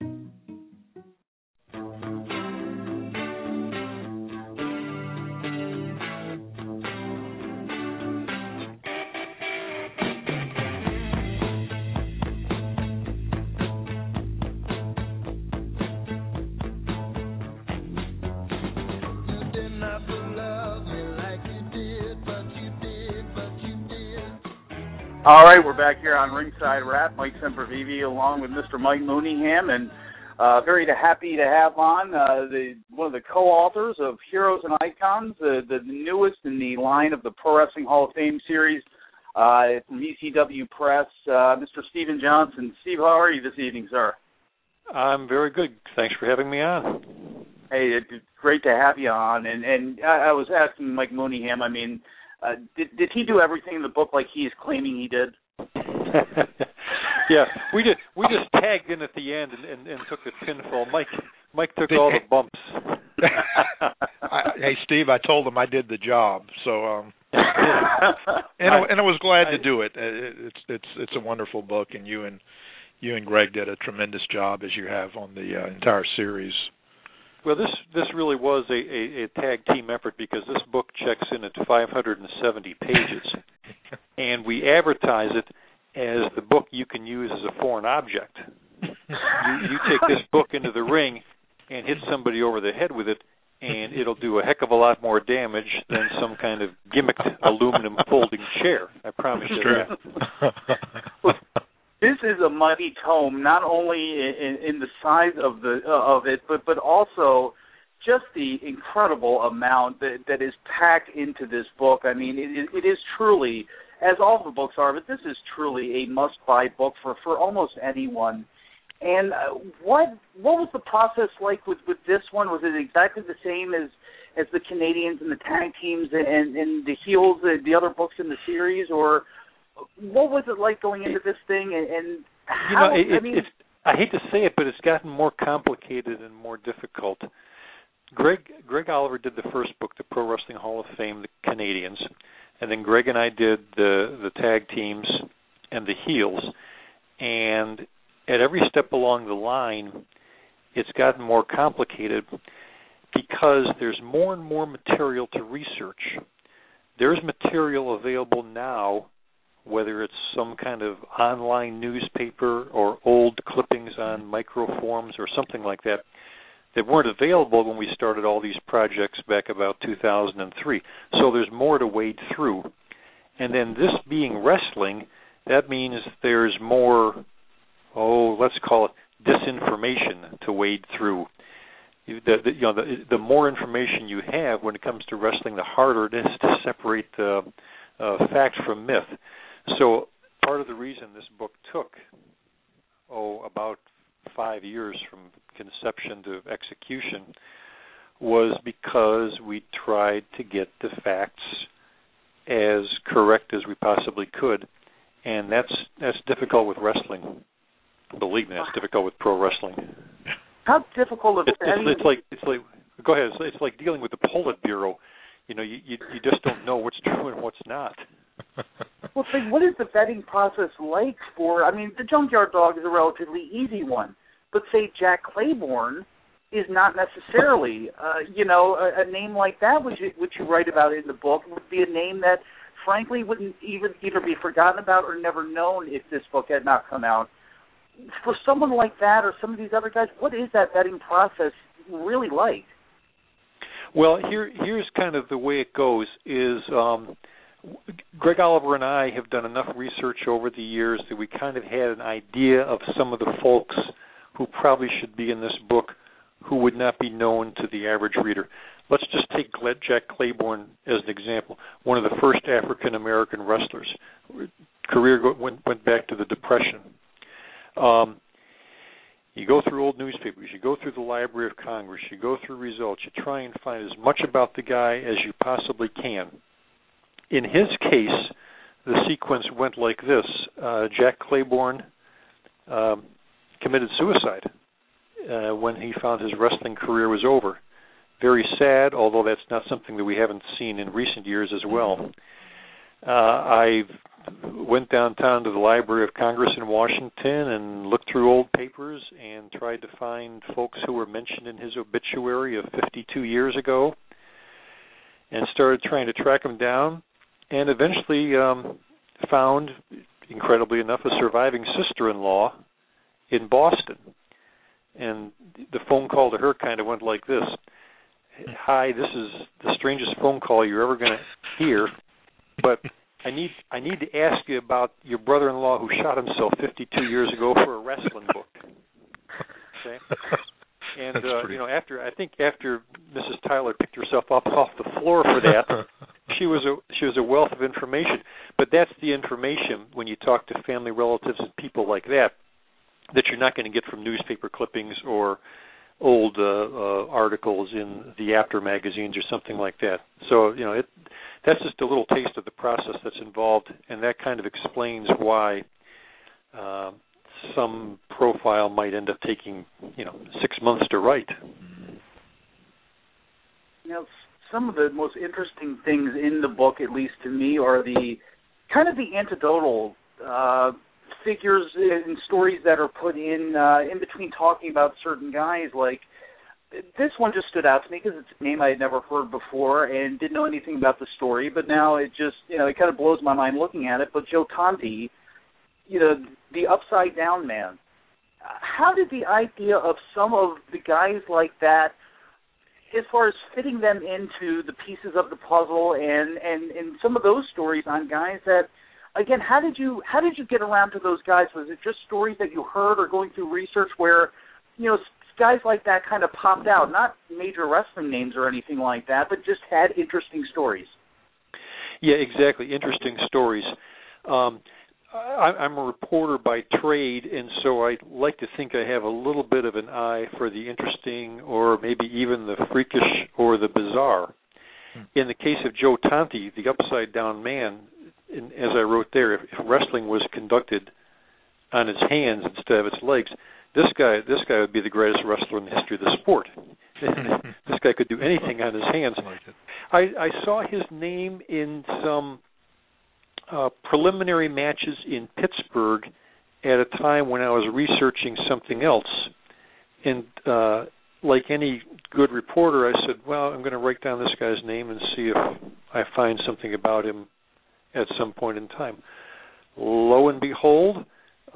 All right, we're back here on Ringside Rap. Mike Sempervive along with Mr. Mike Mooneyham, and very happy to have on one of the co-authors of Heroes and Icons, the newest in the line of the Pro Wrestling Hall of Fame series from ECW Press, Mr. Stephen Johnson. Steve, how are you this evening, sir? I'm very good. Thanks for having me on. Hey, it's great to have you on. And I was asking Mike Mooneyham, I mean, did he do everything in the book like he is claiming he did? Yeah, we just tagged in at the end and took the pinfall. Mike took all the bumps. Hey, Steve, I told him I did the job, so And I was glad to do it. It's a wonderful book, and you and Greg did a tremendous job, as you have on the entire series. Well, this really was a tag team effort, because this book checks in at 570 pages, and we advertise it as the book you can use as a foreign object. You take this book into the ring and hit somebody over the head with it, and it'll do a heck of a lot more damage than some kind of gimmicked aluminum folding chair. I promise you that. This is a mighty tome, not only in the size of it, but also just the incredible amount that is packed into this book. I mean, it is truly, as all the books are, but this is truly a must-buy book for almost anyone. And what was the process like with this one? Was it exactly the same as the Canadians and the tag teams and the heels, the other books in the series, or what was it like going into this thing? And how, I hate to say it, but it's gotten more complicated and more difficult. Greg Oliver did the first book, the Pro Wrestling Hall of Fame, the Canadians, and then Greg and I did the tag teams and the heels. And at every step along the line, it's gotten more complicated because there's more and more material to research. There's material available now, whether it's some kind of online newspaper or old clippings on microforms or something like that, that weren't available when we started all these projects back about 2003. So there's more to wade through. And then this being wrestling, that means there's more, let's call it disinformation to wade through. The more information you have when it comes to wrestling, the harder it is to separate fact from myth. So part of the reason this book took, about 5 years from conception to execution, was because we tried to get the facts as correct as we possibly could, and that's difficult with wrestling. Believe me, that's difficult with pro wrestling. How difficult is it? It's like go ahead. It's like dealing with the Politburo. You just don't know what's true and what's not. Well, so what is the vetting process like for? I mean, the Junkyard Dog is a relatively easy one, but say Jack Claiborne is not necessarily. A name like that, which you write about in the book, would be a name that, frankly, wouldn't either be forgotten about or never known if this book had not come out. For someone like that or some of these other guys, what is that vetting process really like? Well, here's kind of the way it goes is Greg Oliver and I have done enough research over the years that we kind of had an idea of some of the folks who probably should be in this book who would not be known to the average reader. Let's just take Jack Claiborne as an example, one of the first African-American wrestlers. Career went back to the Depression. You go through old newspapers, you go through the Library of Congress, you go through results, you try and find as much about the guy as you possibly can. In his case, the sequence went like this. Jack Claiborne committed suicide when he found his wrestling career was over. Very sad, although that's not something that we haven't seen in recent years as well. I went downtown to the Library of Congress in Washington and looked through old papers and tried to find folks who were mentioned in his obituary of 52 years ago and started trying to track him down, and eventually found, incredibly enough, a surviving sister-in-law in Boston. And the phone call to her kind of went like this. Hi, this is the strangest phone call you're ever going to hear, but I need to ask you about your brother-in-law who shot himself 52 years ago for a wrestling book. Okay? And after Mrs. Tyler picked herself up off the floor for that, she was a wealth of information. But that's the information when you talk to family relatives and people like that you're not going to get from newspaper clippings or old articles in the After magazines or something like that. So that's just a little taste of the process that's involved, and that kind of explains why some profile might end up taking 6 months to write. some of the most interesting things in the book, at least to me, are the kind of the anecdotal figures and stories that are put in between talking about certain guys. Like, this one just stood out to me because it's a name I had never heard before and didn't know anything about the story, but now it just, it kind of blows my mind looking at it. But Joe Tonti, the upside down man, how did the idea of some of the guys like that, as far as fitting them into the pieces of the puzzle and some of those stories on guys that, again, how did you get around to those guys? Was it just stories that you heard or going through research where, guys like that kind of popped out, not major wrestling names or anything like that, but just had interesting stories? Yeah, exactly, interesting stories. I'm a reporter by trade, and so I like to think I have a little bit of an eye for the interesting or maybe even the freakish or the bizarre. In the case of Joe Tonti, the upside-down man, as I wrote there, if wrestling was conducted on its hands instead of its legs, this guy would be the greatest wrestler in the history of the sport. This guy could do anything on his hands. I saw his name in some preliminary matches in Pittsburgh at a time when I was researching something else. And like any good reporter, I said, well, I'm going to write down this guy's name and see if I find something about him at some point in time. Lo and behold,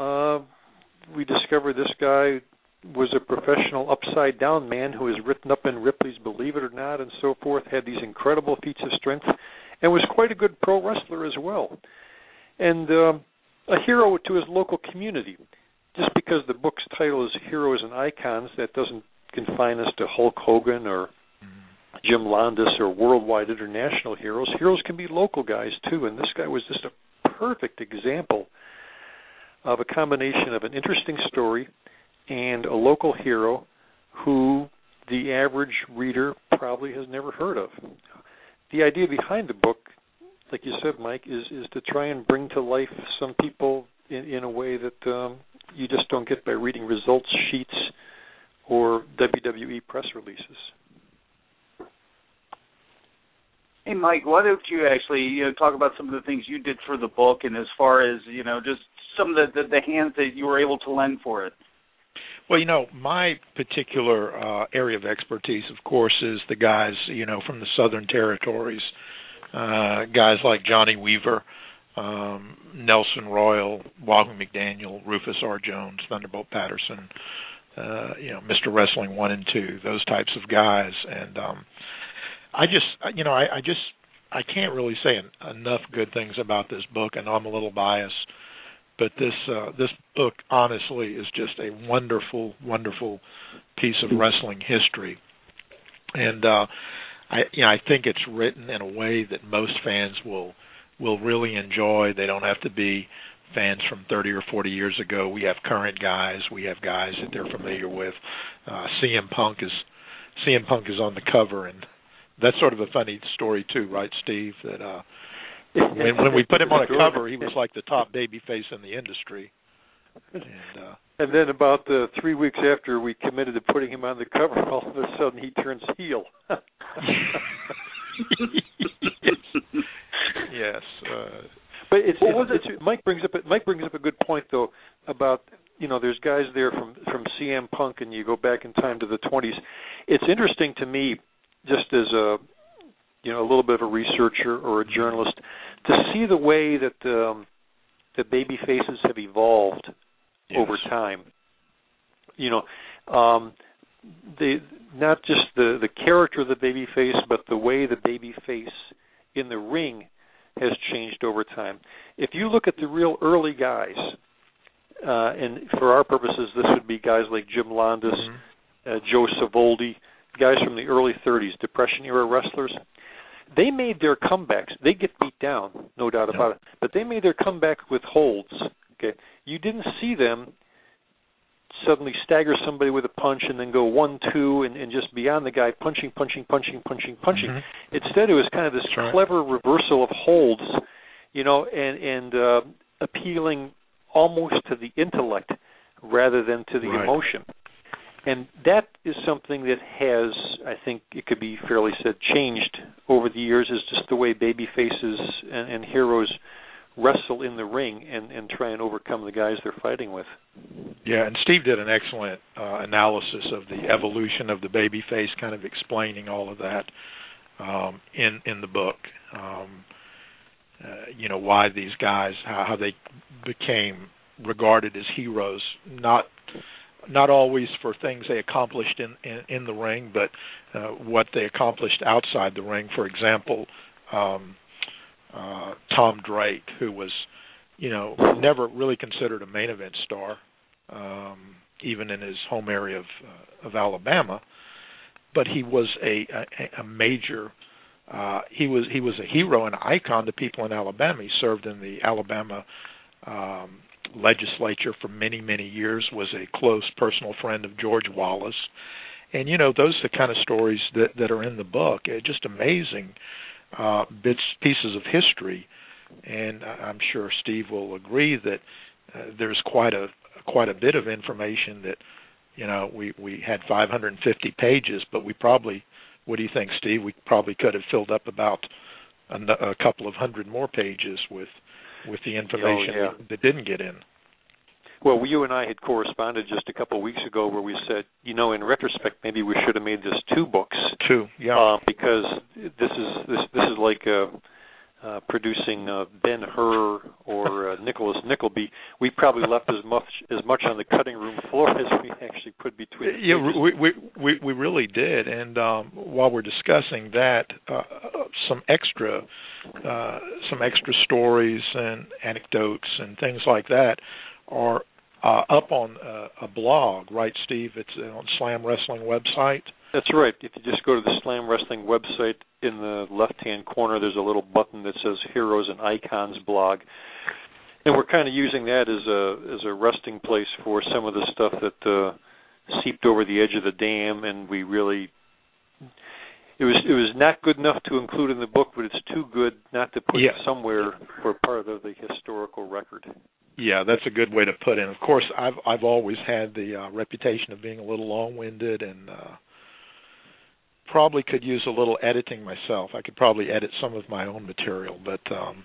we discovered this guy was a professional upside-down man who was written up in Ripley's Believe It or Not and so forth, had these incredible feats of strength, and was quite a good pro wrestler as well. And a hero to his local community. Just because the book's title is Heroes and Icons, that doesn't confine us to Hulk Hogan or Jim Landis or worldwide international heroes. Heroes can be local guys, too, and this guy was just a perfect example of a combination of an interesting story and a local hero who the average reader probably has never heard of. The idea behind the book, like you said, Mike, is to try and bring to life some people in a way that you just don't get by reading results sheets or WWE press releases. Hey, Mike, why don't you actually talk about some of the things you did for the book, and as far as just some of the hands that you were able to lend for it? Well, my particular area of expertise, of course, is the guys, from the Southern Territories, guys like Johnny Weaver, Nelson Royal, Wahoo McDaniel, Rufus R. Jones, Thunderbolt Patterson, Mr. Wrestling 1 and 2, those types of guys. And I can't really say enough good things about this book. I know I'm a little biased, but this book, honestly, is just a wonderful, wonderful piece of wrestling history. And I think it's written in a way that most fans will really enjoy. They don't have to be fans from 30 or 40 years ago. We have current guys. We have guys that they're familiar with. CM Punk is on the cover, and that's sort of a funny story too, right, Steve? That when we put him on a cover, he was like the top baby face in the industry. And then about 3 weeks after we committed to putting him on the cover, all of a sudden he turns heel. Yes. But Mike brings up a good point though about there's guys there from CM Punk, and you go back in time to the 20s. It's interesting to me, just as a little bit of a researcher or a journalist, to see the way that the baby faces have evolved over time. Not just the character of the baby face, but the way the baby face in the ring has changed over time. If you look at the real early guys, and for our purposes, this would be guys like Jim Landis, Joe Savoldi, guys from the early 30s, Depression-era wrestlers. They made their comebacks. They get beat down, no doubt about it, but they made their comeback with holds. Okay, you didn't see them suddenly stagger somebody with a punch and then go 1-2 and just be on the guy punching. Instead, it was kind of this clever reversal of holds, and appealing almost to the intellect rather than to the emotion. And that is something that has, I think it could be fairly said, changed over the years, is just the way baby faces and heroes wrestle in the ring and try and overcome the guys they're fighting with. Yeah, and Steve did an excellent analysis of the evolution of the baby face, kind of explaining all of that in the book. Why these guys, how they became regarded as heroes, not always for things they accomplished in the ring, but what they accomplished outside the ring. For example, Tom Drake, who was, never really considered a main event star, even in his home area of Alabama, but he was a major. He was a hero and an icon to people in Alabama. He served in the Alabama legislature for many, many years, was a close personal friend of George Wallace. And, those are the kind of stories that are in the book. Just amazing pieces of history. And I'm sure Steve will agree that there's quite a bit of information that, we had 550 pages, but we probably, what do you think, Steve? We probably could have filled up about a couple of hundred more pages with the information that didn't get in. Well, you and I had corresponded just a couple of weeks ago where we said, in retrospect, maybe we should have made this 2 books. 2, yeah. Because this is like producing Ben-Hur or Nicholas Nickleby. We probably left as much on the cutting room floor as we actually put between. Yeah, we really did. And while we're discussing that, some extra stories and anecdotes and things like that are up on a blog, right, Steve? It's on Slam Wrestling website. That's right. If you just go to the Slam Wrestling website, in the left-hand corner, there's a little button that says Heroes and Icons blog. And we're kind of using that as a resting place for some of the stuff that seeped over the edge of the dam, and we really... It was not good enough to include in the book, but it's too good not to put somewhere for part of the historical record. Yeah, that's a good way to put it. Of course, I've always had the reputation of being a little long-winded and probably could use a little editing myself. I could probably edit some of my own material, but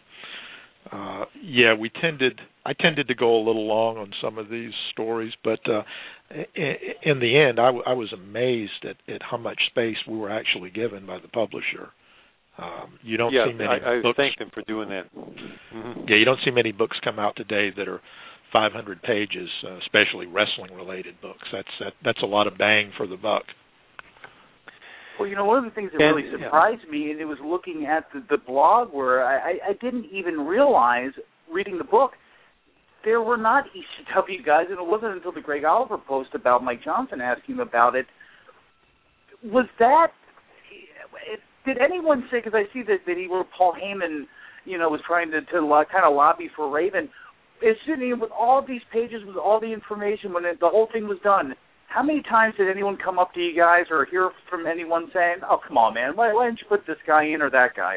I tended to go a little long on some of these stories, but in the end, I was amazed at how much space we were actually given by the publisher. You don't see many books. I thank them for doing that. Mm-hmm. Yeah, you don't see many books come out today that are 500 pages, especially wrestling-related books. That's a lot of bang for the buck. Well, one of the things that really surprised me, and it was looking at the blog where I didn't even realize, reading the book, there were not ECW guys, and it wasn't until the Greg Oliver post about Mike Johnson asking him about it. Was that... Did anyone say, because I see that Paul Heyman, was trying to kind of lobby for Raven, is sitting with all these pages, with all the information, when the whole thing was done, how many times did anyone come up to you guys or hear from anyone saying, oh, come on, man, why didn't you put this guy in or that guy?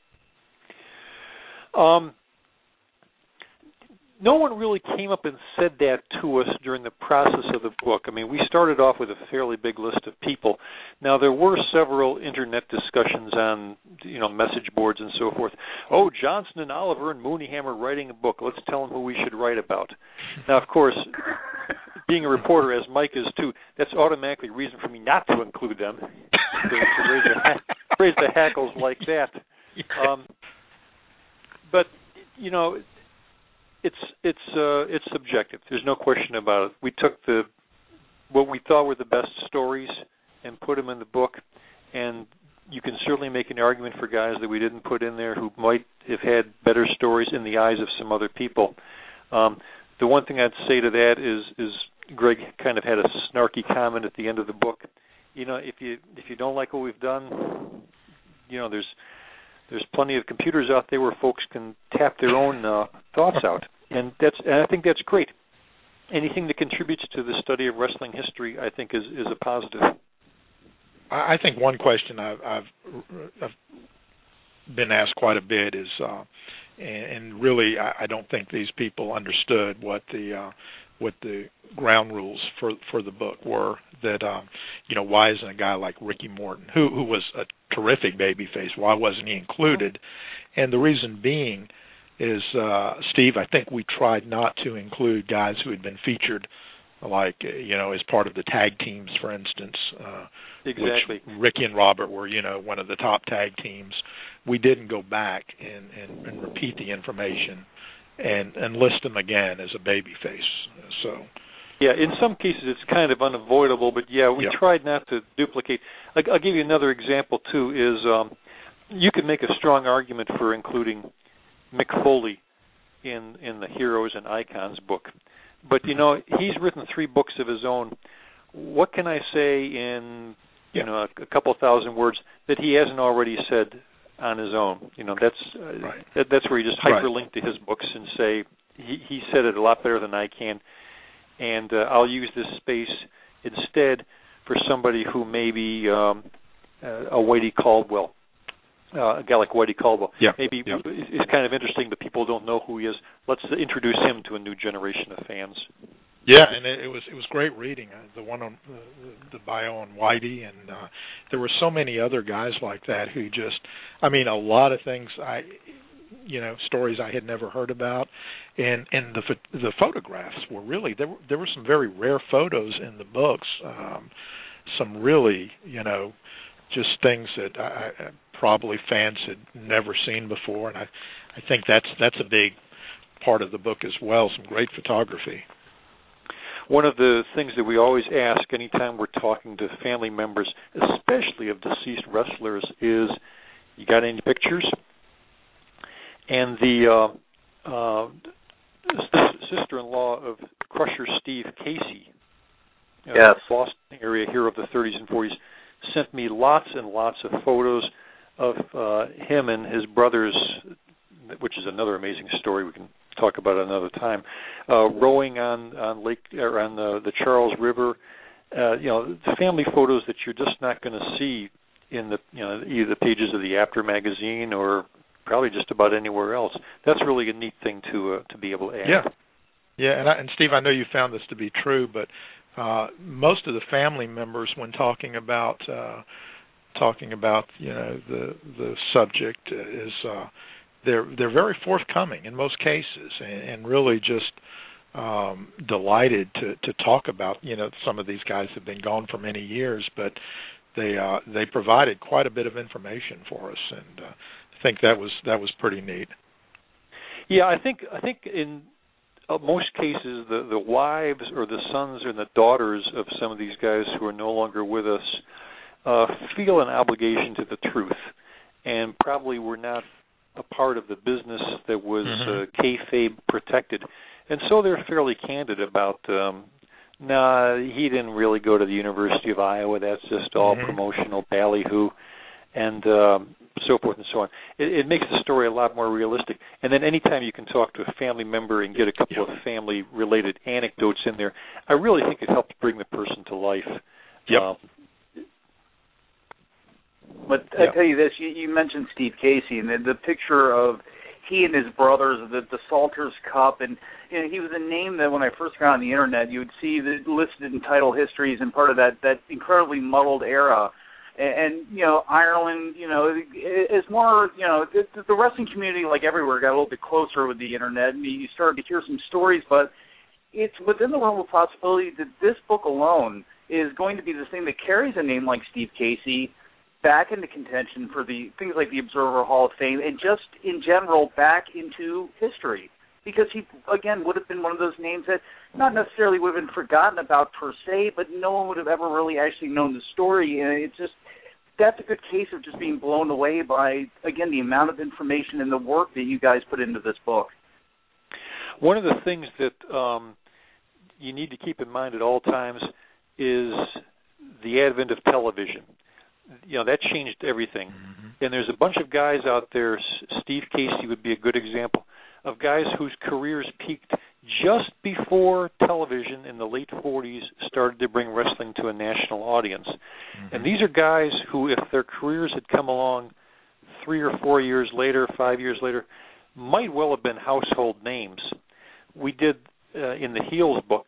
No one really came up and said that to us during the process of the book. I mean, we started off with a fairly big list of people. Now, there were several internet discussions on, message boards and so forth. Oh, Johnson and Oliver and Mooneyham are writing a book. Let's tell them who we should write about. Now, of course, being a reporter, as Mike is too, that's automatically a reason for me not to include them, to raise the hackles like that. But, it's subjective. There's no question about it. We took what we thought were the best stories and put them in the book, and you can certainly make an argument for guys that we didn't put in there who might have had better stories in the eyes of some other people. The one thing I'd say to that is Greg kind of had a snarky comment at the end of the book. If you don't like what we've done, there's plenty of computers out there where folks can tap their own thoughts out, and I think that's great. Anything that contributes to the study of wrestling history, I think, is a positive. I think one question I've been asked quite a bit is, and really I don't think these people understood what the ground rules for the book were. That why isn't a guy like Ricky Morton, who was a terrific babyface, why wasn't he included? And the reason being is, Steve, I think we tried not to include guys who had been featured, like as part of the tag teams, for instance. Exactly. Which Ricky and Robert were, one of the top tag teams. We didn't go back and repeat the information and list them again as a babyface. So. Yeah, in some cases it's kind of unavoidable, but we tried not to duplicate. I'll give you another example too. Is you could make a strong argument for including Mick Foley in the Heroes and Icons book, but he's written 3 books of his own. What can I say in a couple of thousand words that he hasn't already said on his own? That's where you just hyperlink to his books and say he said it a lot better than I can. And I'll use this space instead for somebody who may be a Whitey Caldwell, a guy like Whitey Caldwell. Maybe it's kind of interesting, but people don't know who he is. Let's introduce him to a new generation of fans. Yeah, and it was great reading. The one on the bio on Whitey, and there were so many other guys like that who just, a lot of things stories I had never heard about, and the photographs were really there were some very rare photos in the books, some really just things that I probably fans had never seen before, and I think that's a big part of the book as well. Some great photography. One of the things that we always ask anytime we're talking to family members, especially of deceased wrestlers, is, you got any pictures? And the sister-in-law of Crusher Steve Casey, Boston area hero of the 30s and 40s, sent me lots and lots of photos of him and his brothers, which is another amazing story we can talk about another time, rowing on Lake or on the Charles River. The family photos that you're just not going to see in the either the pages of the After magazine or probably just about anywhere else. That's really a neat thing to be able to add. And Steve, I know you found this to be true, but most of the family members, when talking about the subject, is they're very forthcoming in most cases, and really just delighted to talk about. Some of these guys have been gone for many years, but they provided quite a bit of information for us, and I think that was pretty neat. Yeah, I think in most cases the wives or the sons or the daughters of some of these guys who are no longer with us feel an obligation to the truth, and probably were not a part of the business that was kayfabe protected, and so they're fairly candid about. He didn't really go to the University of Iowa. That's just all promotional ballyhoo, and so forth and so on. It makes the story a lot more realistic. And then anytime you can talk to a family member and get a couple of family-related anecdotes in there, I really think it helps bring the person to life. But I tell you this, you mentioned Steve Casey, and the picture of he and his brothers, the Salters Cup, and he was a name that when I first got on the internet, you would see that listed in title histories and part of that incredibly muddled era. And Ireland, is more, the wrestling community, like everywhere, got a little bit closer with the internet, and you started to hear some stories, but it's within the realm of possibility that this book alone is going to be the thing that carries a name like Steve Casey back into contention for the things like the Observer Hall of Fame, and just in general back into history, because he, again, would have been one of those names that not necessarily would have been forgotten about per se, but no one would have ever really actually known the story, and it's just, that's a good case of just being blown away by, again, the amount of information and the work that you guys put into this book. One of the things that you need to keep in mind at all times is the advent of television. That changed everything. And there's a bunch of guys out there, Steve Casey would be a good example, of guys whose careers peaked just before television in the late 40s started to bring wrestling to a national audience. And these are guys who, if their careers had come along 3 or 4 years later, 5 years later, might well have been household names. We did in the Heels book,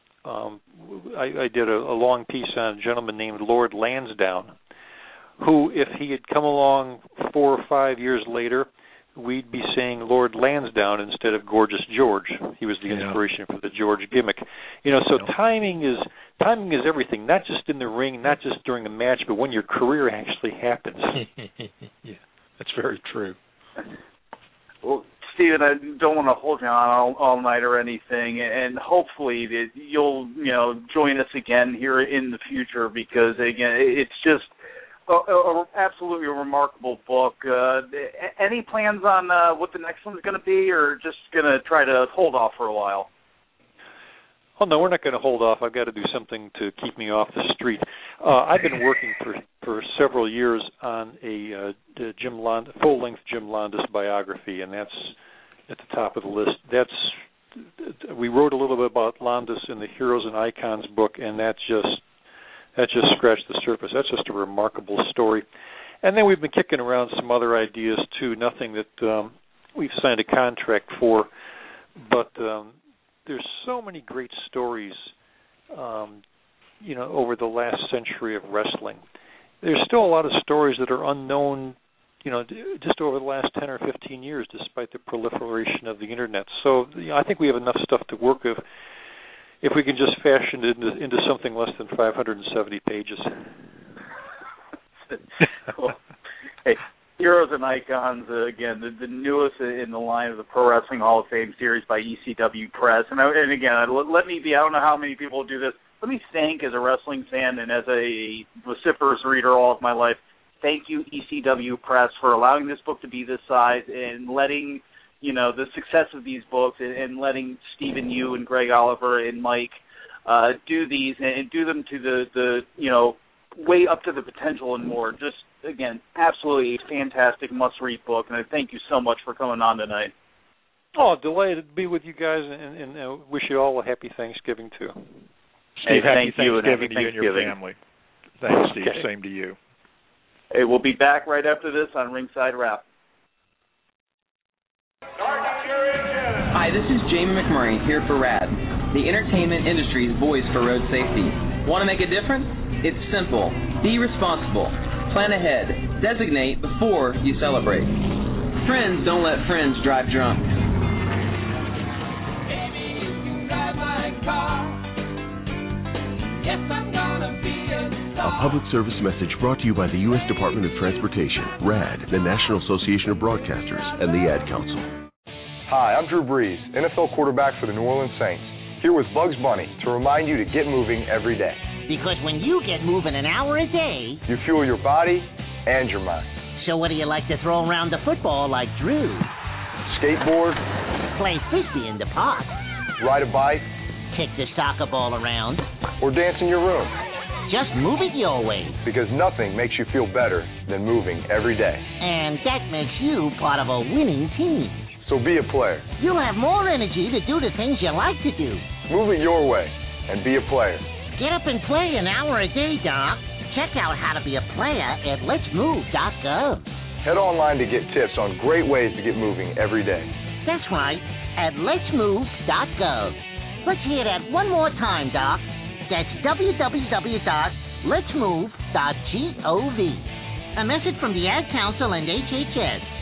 I did a long piece on a gentleman named Lord Lansdowne, who, if he had come along 4 or 5 years later, we'd be saying Lord Lansdowne instead of Gorgeous George. He was the inspiration for the George gimmick. So timing is everything, not just in the ring, not just during the match, but when your career actually happens. Yeah, that's very true. Well, Stephen, I don't want to hold you on all night or anything, and hopefully that you'll join us again here in the future, because again, it's just absolutely a remarkable book. Any plans on what the next one's going to be, or just going to try to hold off for a while? Oh, no, we're not going to hold off. I've got to do something to keep me off the street. I've been working for several years on a full-length Jim Londos biography, and that's at the top of the list. We wrote a little bit about Londos in the Heroes and Icons book, and that just scratched the surface. That's just a remarkable story. And then we've been kicking around some other ideas, too, nothing that we've signed a contract for, but there's so many great stories, over the last century of wrestling. There's still a lot of stories that are unknown, just over the last 10 or 15 years, despite the proliferation of the Internet. So I think we have enough stuff to work with if we can just fashion it into something less than 570 pages. Cool. Hey, Heroes and Icons, again, the newest in the line of the Pro Wrestling Hall of Fame series by ECW Press. And again, let me be, I don't know how many people do this, let me thank, as a wrestling fan and as a vociferous reader all of my life, thank you, ECW Press, for allowing this book to be this size and letting, the success of these books and letting Stephen Yu and Greg Oliver and Mike do these and do them to the way up to the potential and more. Just, again, absolutely a fantastic must-read book, and I thank you so much for coming on tonight. Oh, delighted to be with you guys, and wish you all a happy Thanksgiving, too. Steve, happy Thanksgiving to you and your family. Thanks, Steve. Okay. Same to you. Hey, we'll be back right after this on Ringside Wrap. Hi, this is Jamie McMurray here for RAD, the entertainment industry's voice for road safety. Want to make a difference? It's simple. Be responsible. Plan ahead. Designate before you celebrate. Friends don't let friends drive drunk. Baby, you can drive my car. Yes, I'm gonna be a star. A public service message brought to you by the U.S. Department of Transportation, RAD, the National Association of Broadcasters, and the Ad Council. Hi, I'm Drew Brees, NFL quarterback for the New Orleans Saints, here with Bugs Bunny to remind you to get moving every day. Because when you get moving an hour a day, you fuel your body and your mind. So what do you like to throw around the football like Drew? Skateboard. Play frisbee in the park. Ride a bike. Kick the soccer ball around. Or dance in your room. Just move it your way. Because nothing makes you feel better than moving every day. And that makes you part of a winning team. So be a player. You'll have more energy to do the things you like to do. Move it your way and be a player. Get up and play an hour a day, Doc. Check out how to be a player at letsmove.gov. Head online to get tips on great ways to get moving every day. That's right, at letsmove.gov. Let's hear that one more time, Doc. That's www.letsmove.gov. A message from the Ad Council and HHS.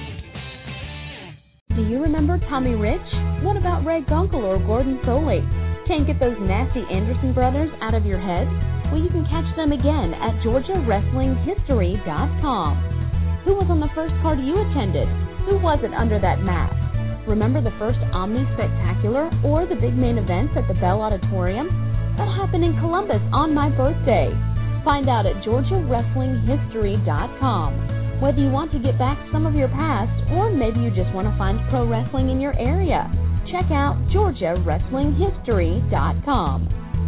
Do you remember Tommy Rich? What about Ray Gunkel or Gordon Soley? Can't get those nasty Anderson brothers out of your head? Well, you can catch them again at GeorgiaWrestlingHistory.com. Who was on the first party you attended? Who was it under that mask? Remember the first Omni Spectacular or the big main events at the Bell Auditorium? That happened in Columbus on my birthday. Find out at GeorgiaWrestlingHistory.com. Whether you want to get back some of your past, or maybe you just want to find pro wrestling in your area, check out GeorgiaWrestlingHistory.com.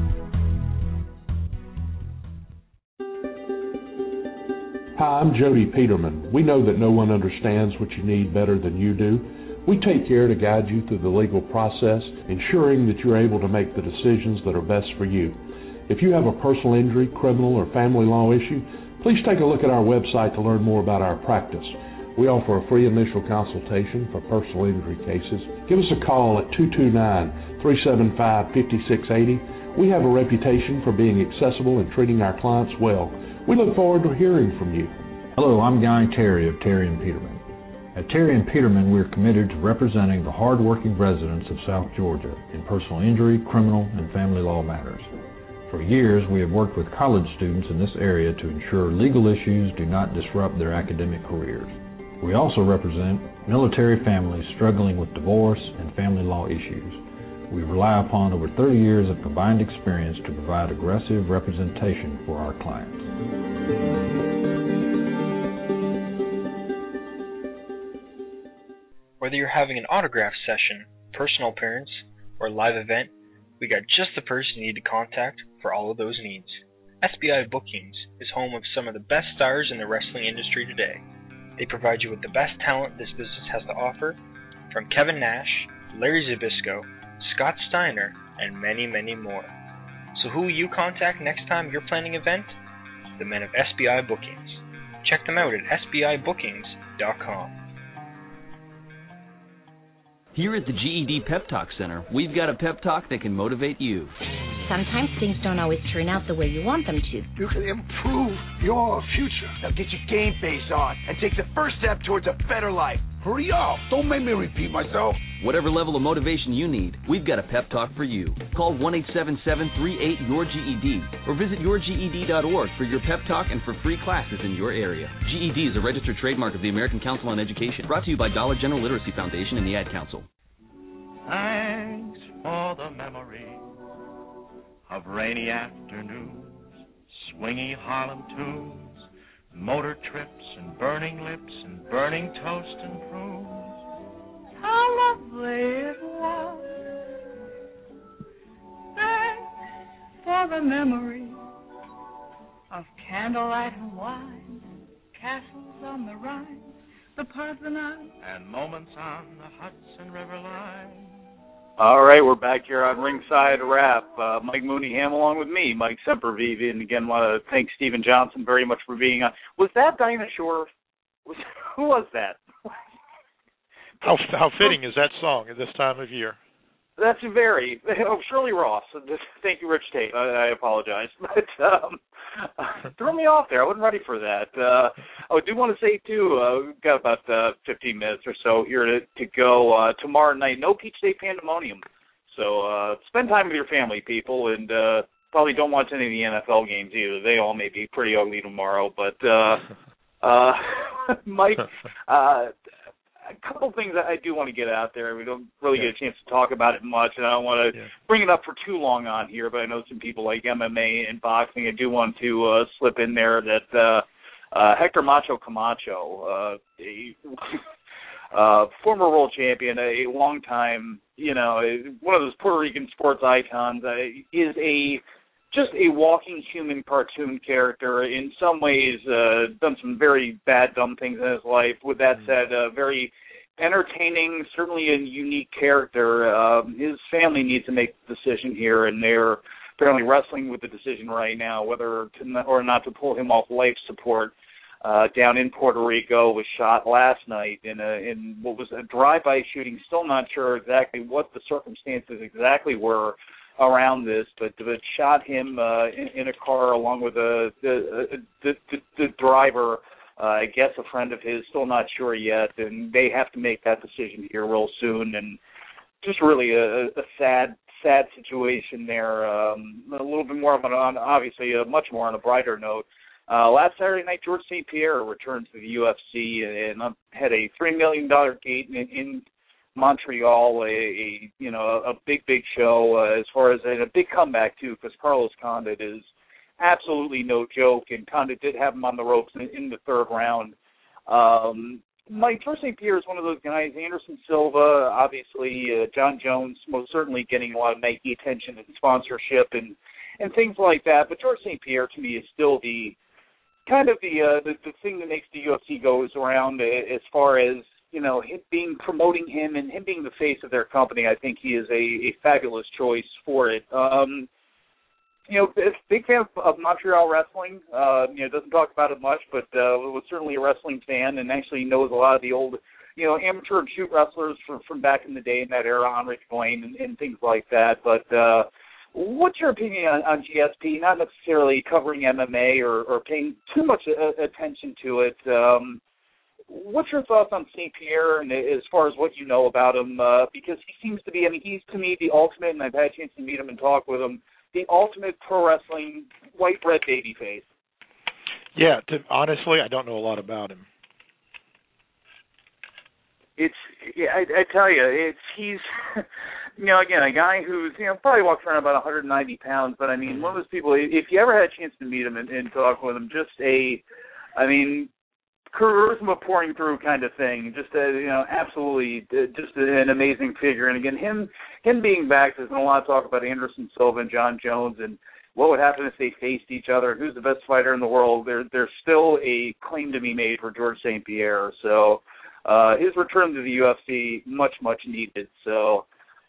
Hi, I'm Jody Peterman. We know that no one understands what you need better than you do. We take care to guide you through the legal process, ensuring that you're able to make the decisions that are best for you. If you have a personal injury, criminal, or family law issue, please take a look at our website to learn more about our practice. We offer a free initial consultation for personal injury cases. Give us a call at 375-5680. We have a reputation for being accessible and treating our clients well. We look forward to hearing from you. Hello, I'm Guy Terry of Terry & Peterman. At Terry & Peterman, we're committed to representing the hard-working residents of South Georgia in personal injury, criminal, and family law matters. For years, we have worked with college students in this area to ensure legal issues do not disrupt their academic careers. We also represent military families struggling with divorce and family law issues. We rely upon over 30 years of combined experience to provide aggressive representation for our clients. Whether you're having an autograph session, personal appearance, or live event, we got just the person you need to contact for all of those needs. SBI Bookings is home of some of the best stars in the wrestling industry today. They provide you with the best talent this business has to offer, from Kevin Nash, Larry Zbyszko, Scott Steiner, and many, many more. So who will you contact next time you're planning an event? The men of SBI Bookings. Check them out at sbibookings.com. Here at the GED Pep Talk Center, we've got a pep talk that can motivate you. Sometimes things don't always turn out the way you want them to. You can improve your future. Now get your game face on and take the first step towards a better life. Hurry up. Don't make me repeat myself. Whatever level of motivation you need, we've got a pep talk for you. Call 1-877-38-YOUR-GED or visit yourged.org for your pep talk and for free classes in your area. GED is a registered trademark of the American Council on Education. Brought to you by Dollar General Literacy Foundation and the Ad Council. Thanks for the memory of rainy afternoons, swingy Harlem tunes, motor trips and burning lips and burning toast and prunes. How lovely it was. Thanks for the memory of candlelight and wine, castles on the Rhine, the Parthenon, and moments on the Hudson River line. All right, we're back here on Ringside Rap. Mike Mooneyham along with me, Mike Sempervive, and again, want to thank Stephen Johnson very much for being on. Was that Dinah Shore? Who was that? How fitting is that song at this time of year? That's very. Oh, Shirley Ross. Thank you, Rich Tate. I apologize, but threw me off there. I wasn't ready for that. I do want to say too. We've got about 15 minutes or so here to go. Tomorrow night, no Peach State Pandemonium. So spend time with your family, people, and probably don't watch any of the NFL games either. They all may be pretty ugly tomorrow. But Mike. A couple things I do want to get out there. We don't really get a chance to talk about it much, and I don't want to bring it up for too long on here, but I know some people like MMA and boxing. I do want to slip in there that Hector Macho Camacho, former world champion, a long time, one of those Puerto Rican sports icons, is just a walking human cartoon character. In some ways, done some very bad, dumb things in his life. With that said, very entertaining, certainly a unique character. His family needs to make the decision here, and they're apparently wrestling with the decision right now whether or not to pull him off life support. Down in Puerto Rico, was shot last night in what was a drive-by shooting. Still not sure exactly what the circumstances exactly were around this, but shot him in a car along with the driver, I guess a friend of his, still not sure yet, and they have to make that decision here real soon, and just really a sad situation there. A little bit more of obviously much more on a brighter note. Last Saturday night, George St. Pierre returned to the UFC and had a $3 million gate in Montreal, a big show as far as a big comeback too, because Carlos Condit is absolutely no joke, and Condit did have him on the ropes in the third round. Mike, George St. Pierre is one of those guys. Anderson Silva, obviously, John Jones, most certainly getting a lot of Nike attention and sponsorship and things like that. But George St. Pierre to me is still the kind of the thing that makes the UFC goes around as far as promoting him and him being the face of their company. I think he is a fabulous choice for it. Big fan of Montreal wrestling. Doesn't talk about it much, but was certainly a wrestling fan and actually knows a lot of the old amateur and shoot wrestlers from back in the day in that era, Henrik Blaine and things like that. But what's your opinion on GSP? Not necessarily covering MMA or paying too much attention to it. What's your thoughts on St. Pierre and as far as what you know about him? Because he seems to be, he's to me the ultimate, and I've had a chance to meet him and talk with him, the ultimate pro wrestling white bread babyface. Yeah, honestly, I don't know a lot about him. I tell you, he's again, a guy who's probably walks around about 190 pounds, but one of those people. If you ever had a chance to meet him and talk with him, just charisma pouring through kind of thing. Just absolutely, just an amazing figure. And again, him being back, there's been a lot of talk about Anderson Silva and John Jones and what would happen if they faced each other. Who's the best fighter in the world? There's still a claim to be made for George St. Pierre. So his return to the UFC, much needed. So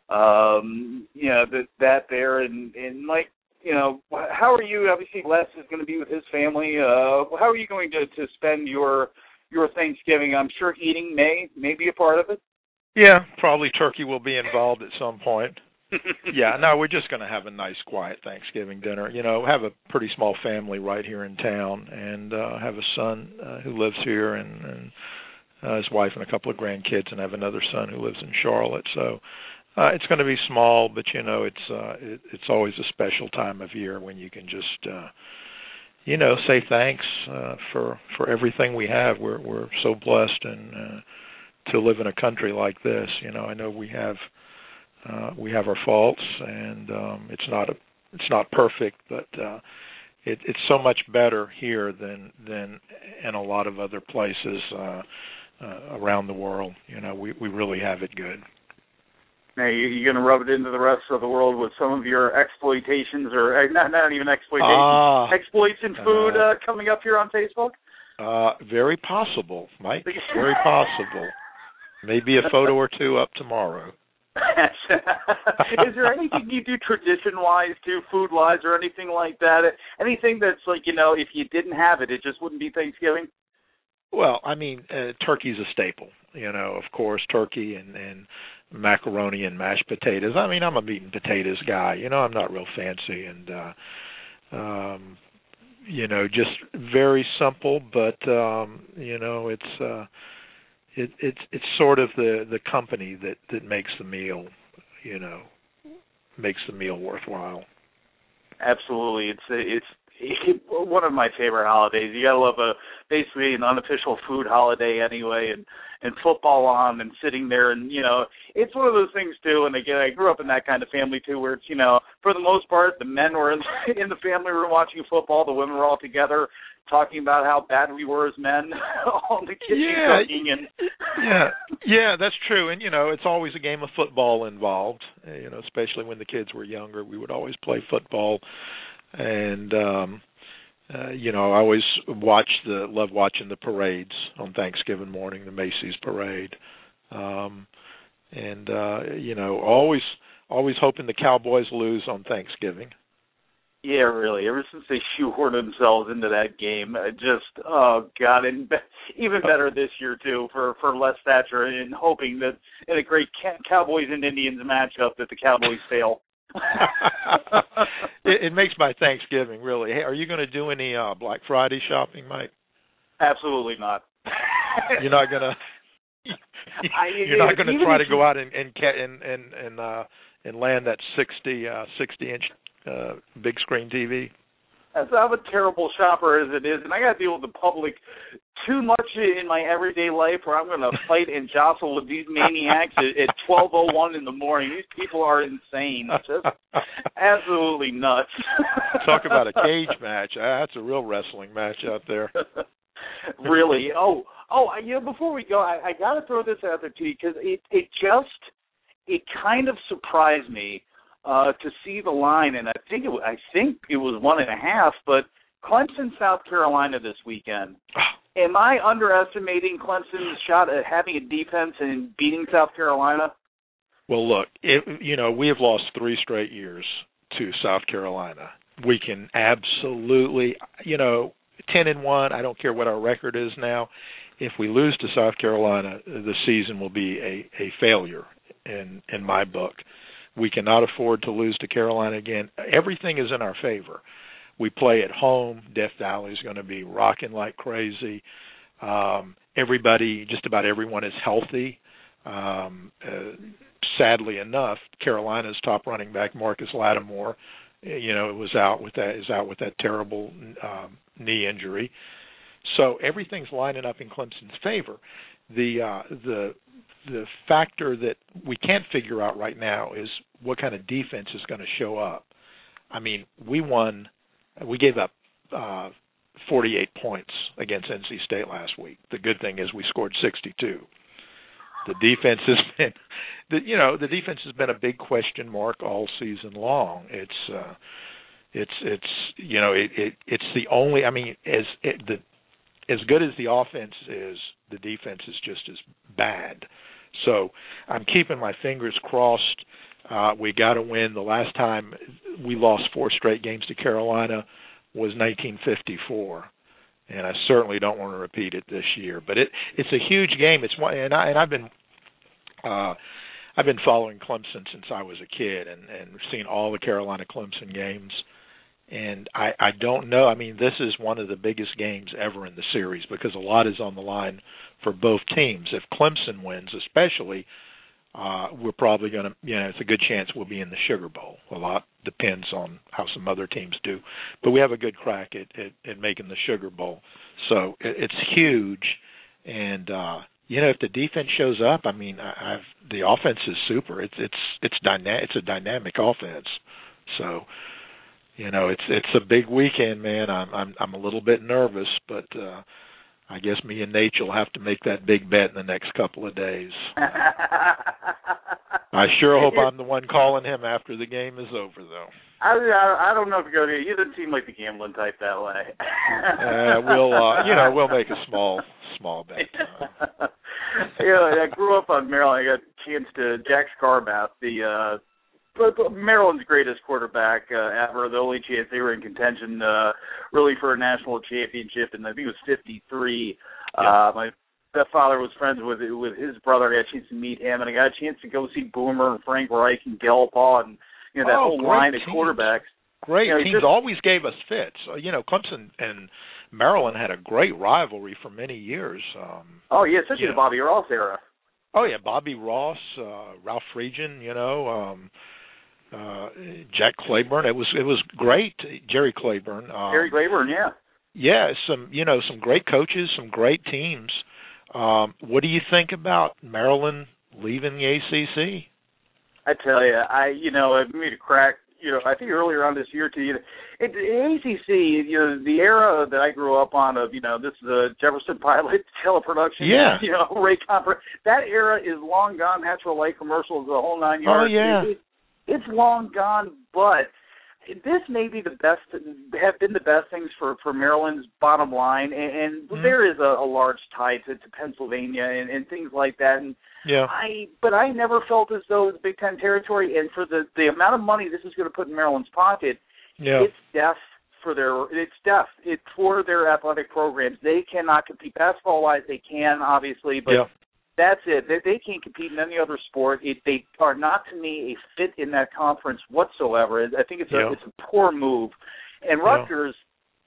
that there and like. How are you? Obviously, Les is going to be with his family. How are you going to spend your Thanksgiving? I'm sure eating may be a part of it. Yeah, probably turkey will be involved at some point. Yeah, no, we're just going to have a nice, quiet Thanksgiving dinner. Have a pretty small family right here in town, and have a son who lives here, and his wife and a couple of grandkids, and have another son who lives in Charlotte. So. It's going to be small, but it's always a special time of year when you can just say thanks for everything we have. We're so blessed and to live in a country like this. I know we have our faults, and it's not perfect, but it's so much better here than in a lot of other places around the world. We really have it good. Now, you're going to rub it into the rest of the world with some of your exploitations, or not even exploitations, exploits in food coming up here on Facebook? Very possible, Mike. Very possible. Maybe a photo or two up tomorrow. Is there anything you do tradition-wise, too, food-wise, or anything like that? Anything that's like, if you didn't have it, it just wouldn't be Thanksgiving? Well, turkey's a staple. Of course, turkey and macaroni and mashed potatoes. I'm a meat and potatoes guy. I'm not real fancy, and just very simple. But it's sort of the company that makes the meal, makes the meal worthwhile. Absolutely, it's one of my favorite holidays. You gotta love basically an unofficial food holiday anyway, and football on and sitting there, and it's one of those things too. And again, I grew up in that kind of family too, where it's for the most part the men were in the family room watching football, the women were all together talking about how bad we were as men, all in the kitchen cooking and yeah, that's true. And it's always a game of football involved. Especially when the kids were younger, we would always play football. And I always love watching the parades on Thanksgiving morning, the Macy's parade, always hoping the Cowboys lose on Thanksgiving. Yeah, really. Ever since they shoehorned themselves into that game, oh God, and even better this year too for Les Thatcher, and hoping that in a great Cowboys and Indians matchup that the Cowboys fail. It makes my Thanksgiving, really. Hey, are you going to do any Black Friday shopping, Mike? Absolutely not. You're not going to. You're not going to try to go out and land that 60-inch big screen TV. As I'm a terrible shopper as it is, and I got to deal with the public too much in my everyday life where I'm going to fight and jostle with these maniacs at 12:01 in the morning. These people are insane. Just absolutely nuts. Talk about a cage match. That's a real wrestling match out there. Really? Before we go, I got to throw this out there to you because it kind of surprised me to see the line, and I think it was 1.5, but Clemson, South Carolina this weekend. Am I underestimating Clemson's shot at having a defense and beating South Carolina? Well, look, we have lost 3 straight years to South Carolina. We can absolutely, 10-1. I don't care what our record is now. if we lose to South Carolina, the season will be a failure in my book. We cannot afford to lose to Carolina again. Everything is in our favor. We play at home. Death Valley is going to be rocking like crazy. Everybody, just about everyone, is healthy. Sadly enough, Carolina's top running back, Marcus Lattimore, is out with that terrible knee injury. So everything's lining up in Clemson's favor. The factor that we can't figure out right now is what kind of defense is going to show up. I mean, we gave up 48 points against NC State last week. The good thing is we scored 62. The defense has been a big question mark all season long. It's the only. I mean, as good as the offense is, the defense is just as bad. So I'm keeping my fingers crossed. We got to win. The last time we lost 4 straight games to Carolina was 1954, and I certainly don't want to repeat it this year. But it's a huge game. I've been following Clemson since I was a kid, and seen all the Carolina Clemson games. And I don't know. I mean, this is one of the biggest games ever in the series because a lot is on the line for both teams. If Clemson wins, especially, we're probably going to, it's a good chance we'll be in the Sugar Bowl. A lot depends on how some other teams do. But we have a good crack at making the Sugar Bowl. So it's huge. And, if the defense shows up, I mean, the offense is super. It's a dynamic offense. So, it's a big weekend, man. I'm a little bit nervous, but I guess me and Nate will have to make that big bet in the next couple of days. I sure hope I'm the one calling him after the game is over, though. I don't know if you're going to. You didn't seem like the gambling type that way. We'll make a small bet. I grew up on Maryland. I got a chance to Jack Scarbath, Maryland's greatest quarterback ever. The only chance they were in contention, really, for a national championship, and I think it was '53. Yeah. My stepfather was friends with his brother. I got a chance to meet him, and I got a chance to go see Boomer and Frank Reich and Gelpaw and that whole line of quarterbacks. Great teams always gave us fits. Clemson and Maryland had a great rivalry for many years. Especially the Bobby Ross era. Oh yeah, Bobby Ross, Ralph Friedgen, Jack Claiborne. It was great. Jerry Claiborne. Jerry Claiborne, yeah. Yeah, some great coaches, some great teams. What do you think about Maryland leaving the ACC? I tell you, I made a crack. I think earlier on this year too. The ACC, the era that I grew up on of, this is a Jefferson Pilot teleproduction. Yeah. Ray Comfort. That era is long gone. Natural light commercials, the whole 9 yards. Oh yeah. It's long gone, but this may be have been the best things for Maryland's bottom line, and there is a large tie to Pennsylvania and things like that. And yeah. But I never felt as though it was Big Ten territory, and for the amount of money this is going to put in Maryland's pocket, it's death for their athletic programs. They cannot compete basketball-wise. They can, obviously, but. Yeah. That's it. They can't compete in any other sport. They are not, to me, a fit in that conference whatsoever. I think it's a poor move. And Rutgers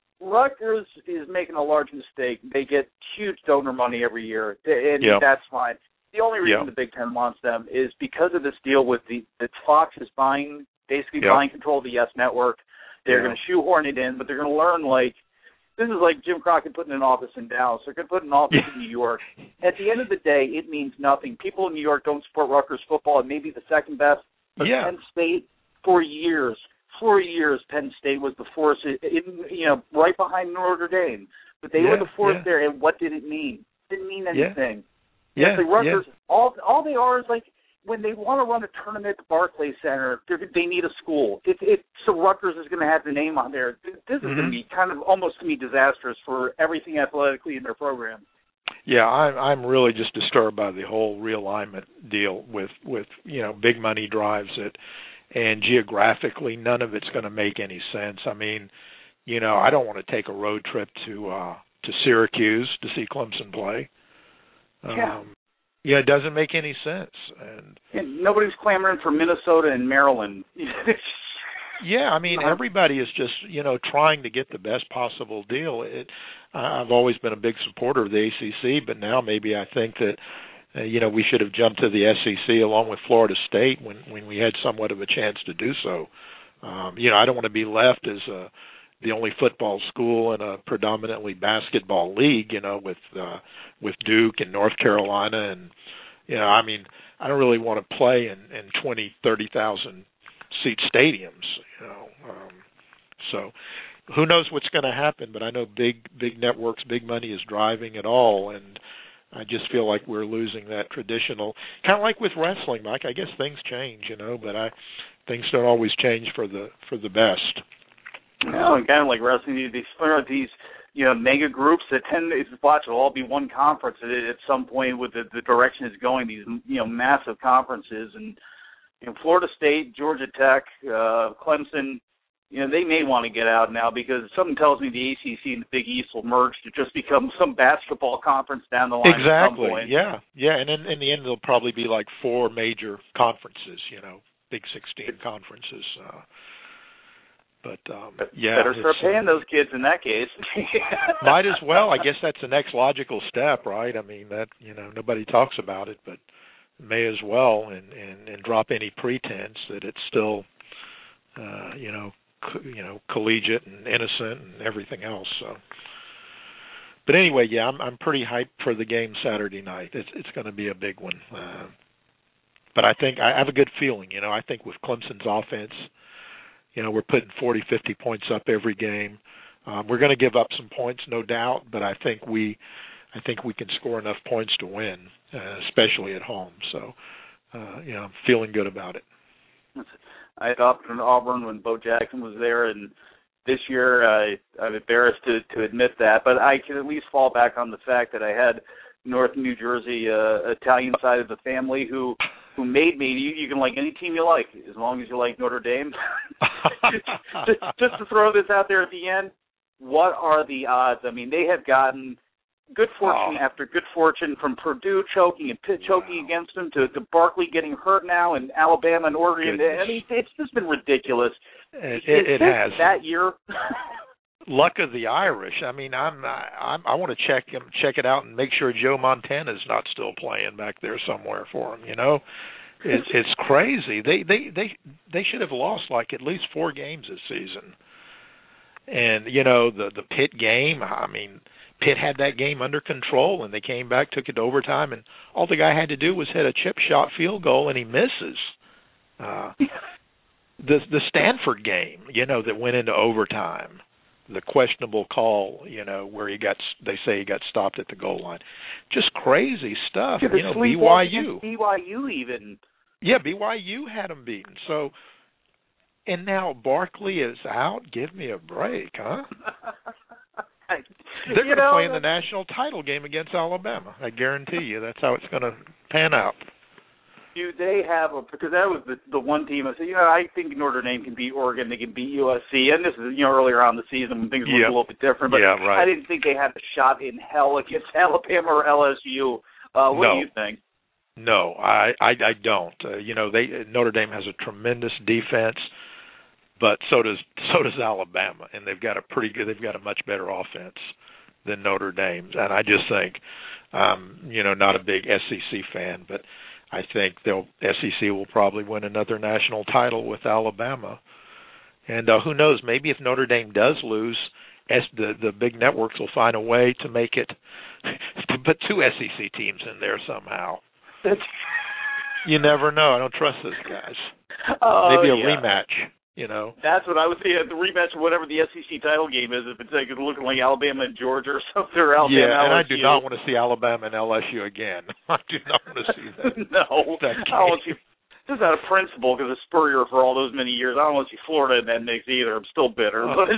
is making a large mistake. They get huge donor money every year, and that's fine. The only reason the Big Ten wants them is because of this deal with that Fox is buying control of the Yes Network. They're going to shoehorn it in, but they're going to learn, this is like Jim Crockett putting an office in Dallas. They're going to put an office in New York. At the end of the day, it means nothing. People in New York don't support Rutgers football. It may be the second best. But Penn State, for years, Penn State was the force, right behind Notre Dame. But they were the force there, and what did it mean? It didn't mean anything. Rutgers, all they are is when they want to run a tournament at the Barclays Center, they need a school. So Rutgers is going to have the name on there. This is going to be kind of almost to me disastrous for everything athletically in their program. Yeah, I'm really just disturbed by the whole realignment deal with big money drives it, and geographically none of it's going to make any sense. I mean, I don't want to take a road trip to Syracuse to see Clemson play. Yeah, it doesn't make any sense. And nobody's clamoring for Minnesota and Maryland. Yeah, I mean, everybody is just, trying to get the best possible deal. I've always been a big supporter of the ACC, but now maybe I think that, we should have jumped to the SEC along with Florida State when we had somewhat of a chance to do so. I don't want to be left as the only football school in a predominantly basketball league, with Duke and North Carolina. And, I don't really want to play in 20, 30,000 seat stadiums, so who knows what's going to happen, but I know big networks, big money is driving it all, and I just feel like we're losing that traditional, kind of like with wrestling, Mike. I guess things change, but things don't always change for the best. Well, and kind of like wrestling, these mega groups that tend to watch will all be one conference at some point with the direction it's going, these massive conferences. And Florida State, Georgia Tech, Clemson, they may want to get out now because something tells me the ACC and the Big East will merge to just become some basketball conference down the line. Exactly. At some point. Yeah, and in the end, there'll probably be like 4 major conferences, Big 16 conferences. But better start paying those kids in that case. Might as well. I guess that's the next logical step, right? I mean, that nobody talks about it, but may as well and drop any pretense that it's still collegiate and innocent and everything else. So, but anyway, yeah, I'm pretty hyped for the game Saturday night. It's going to be a big one. But I think I have a good feeling. I think with Clemson's offense, we're putting 40, 50 points up every game. We're going to give up some points, no doubt, but I think we can score enough points to win, especially at home. So, I'm feeling good about it. I had opted in Auburn when Bo Jackson was there, and this year I'm embarrassed to admit that, but I can at least fall back on the fact that I had North New Jersey Italian side of the family who made me. You can like any team you like as long as you like Notre Dame. just to throw this out there at the end, what are the odds? I mean, they have gotten good fortune after good fortune, from Purdue choking and Pitt choking against them to Barkley getting hurt now, and Alabama and Oregon. Goodness. I mean, it's just been ridiculous. It has. That year. Luck of the Irish. I mean, I want to check it out and make sure Joe Montana's not still playing back there somewhere for him. It's crazy. They should have lost like at least 4 games this season. And the Pitt game. I mean, Pitt had that game under control, and they came back, took it to overtime, and all the guy had to do was hit a chip shot field goal, and he misses. The Stanford game, that went into overtime. The questionable call, where they say he got stopped at the goal line. Just crazy stuff. BYU. BYU even. Yeah, BYU had them beaten. So, and now Barkley is out. Give me a break, huh? They're going to play in the national title game against Alabama. I guarantee you that's how it's going to pan out. Do they have because that was the one team I said, I think Notre Dame can beat Oregon, they can beat USC, and this is, earlier on in the season when things looked a little bit different, but I didn't think they had a shot in hell against Alabama or LSU. What do you think? No, I don't. Notre Dame has a tremendous defense, but so does Alabama, and they've got a much better offense than Notre Dame. And I just think, not a big SEC fan, but I think SEC will probably win another national title with Alabama. And who knows, maybe if Notre Dame does lose, the big networks will find a way to make it, to put 2 SEC teams in there somehow. You never know. I don't trust those guys. Maybe a rematch. That's what I would say, the rematch of whatever the SEC title game is, if it's looking like Alabama and Georgia or something, or Alabama and LSU. And I do not want to see Alabama and LSU again. I do not want to see that. No. I don't want to see, just out of principle, because of Spurrier for all those many years, I don't want to see Florida in that mix either. I'm still bitter. But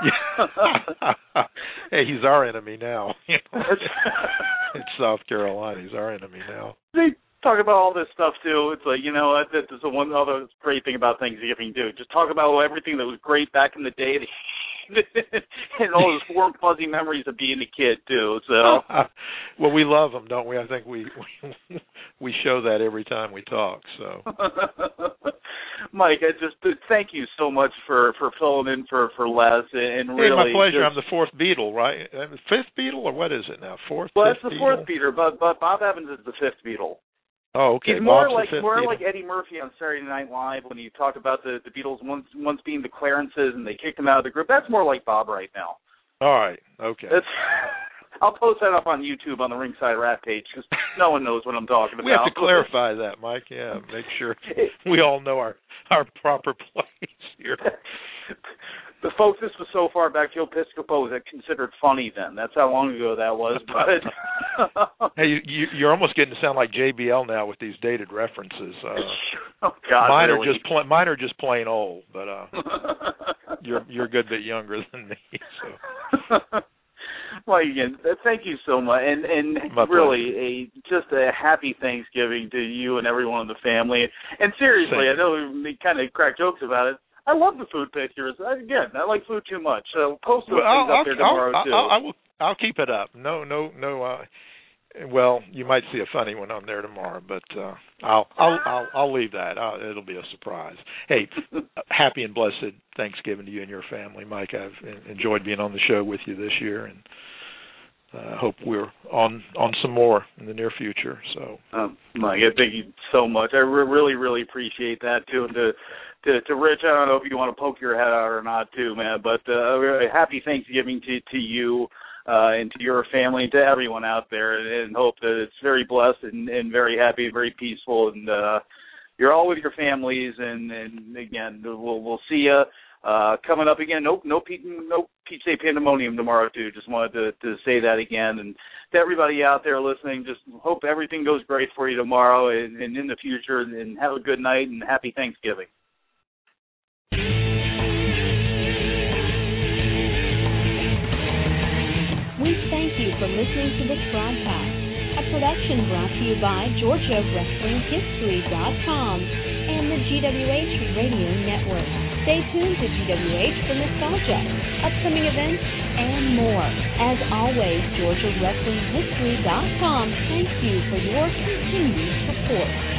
hey, he's our enemy now. It's South Carolina. He's our enemy now. They talk about all this stuff too. It's like, that's the one other great thing about Thanksgiving too. Just talk about everything that was great back in the day. and all those warm, fuzzy memories of being a kid too. So, well, we love them, don't we? I think we show that every time we talk. So, Mike, I just thank you so much for filling in for Les, and really, my pleasure. I'm the fourth Beatle, right? Fifth Beatle, or what is it now? Fourth? Well, it's the fourth Beatle, but Bob Evans is the fifth Beatle. Oh, okay. He's more like Eddie Murphy on Saturday Night Live when he talked about the Beatles once being the Clarences and they kicked him out of the group. That's more like Bob right now. All right. Okay. I'll post that up on YouTube on the Ringside Rat page because no one knows what I'm talking about. We have to clarify that, Mike. Yeah, make sure we all know our proper place here. The folks, this was so far back, Joe Piscopo was considered funny then. That's how long ago that was. But hey, you're almost getting to sound like JBL now with these dated references. Oh God, mine really? Mine are just plain old, but you're a good bit younger than me. So. Well, again, thank you so much, and really just a happy Thanksgiving to you and everyone in the family. And seriously, I know we kind of crack jokes about it. I love the food pictures. Again, I like food too much. So post those things up there tomorrow too. I'll keep it up. No. Well, you might see a funny one on there tomorrow, but I'll leave that. It'll be a surprise. Hey, happy and blessed Thanksgiving to you and your family, Mike. I've enjoyed being on the show with you this year, and hope we're on some more in the near future. So, Mike, thank you so much. I really appreciate that too. And to Rich, I don't know if you want to poke your head out or not too, man, but happy Thanksgiving to you and to your family and to everyone out there, and hope that it's very blessed and very happy, very peaceful, and you're all with your families. And again, we'll see you coming up again. No Peach State Pandemonium tomorrow too. Just wanted to say that again, and to everybody out there listening, just hope everything goes great for you tomorrow and in the future. And have a good night and happy Thanksgiving. We thank you for listening to this broadcast, a production brought to you by GeorgiaWrestlingHistory.com and the GWH Radio Network. Stay tuned to GWH for nostalgia, upcoming events, and more. As always, GeorgiaWrestlingHistory.com thanks you for your continued support.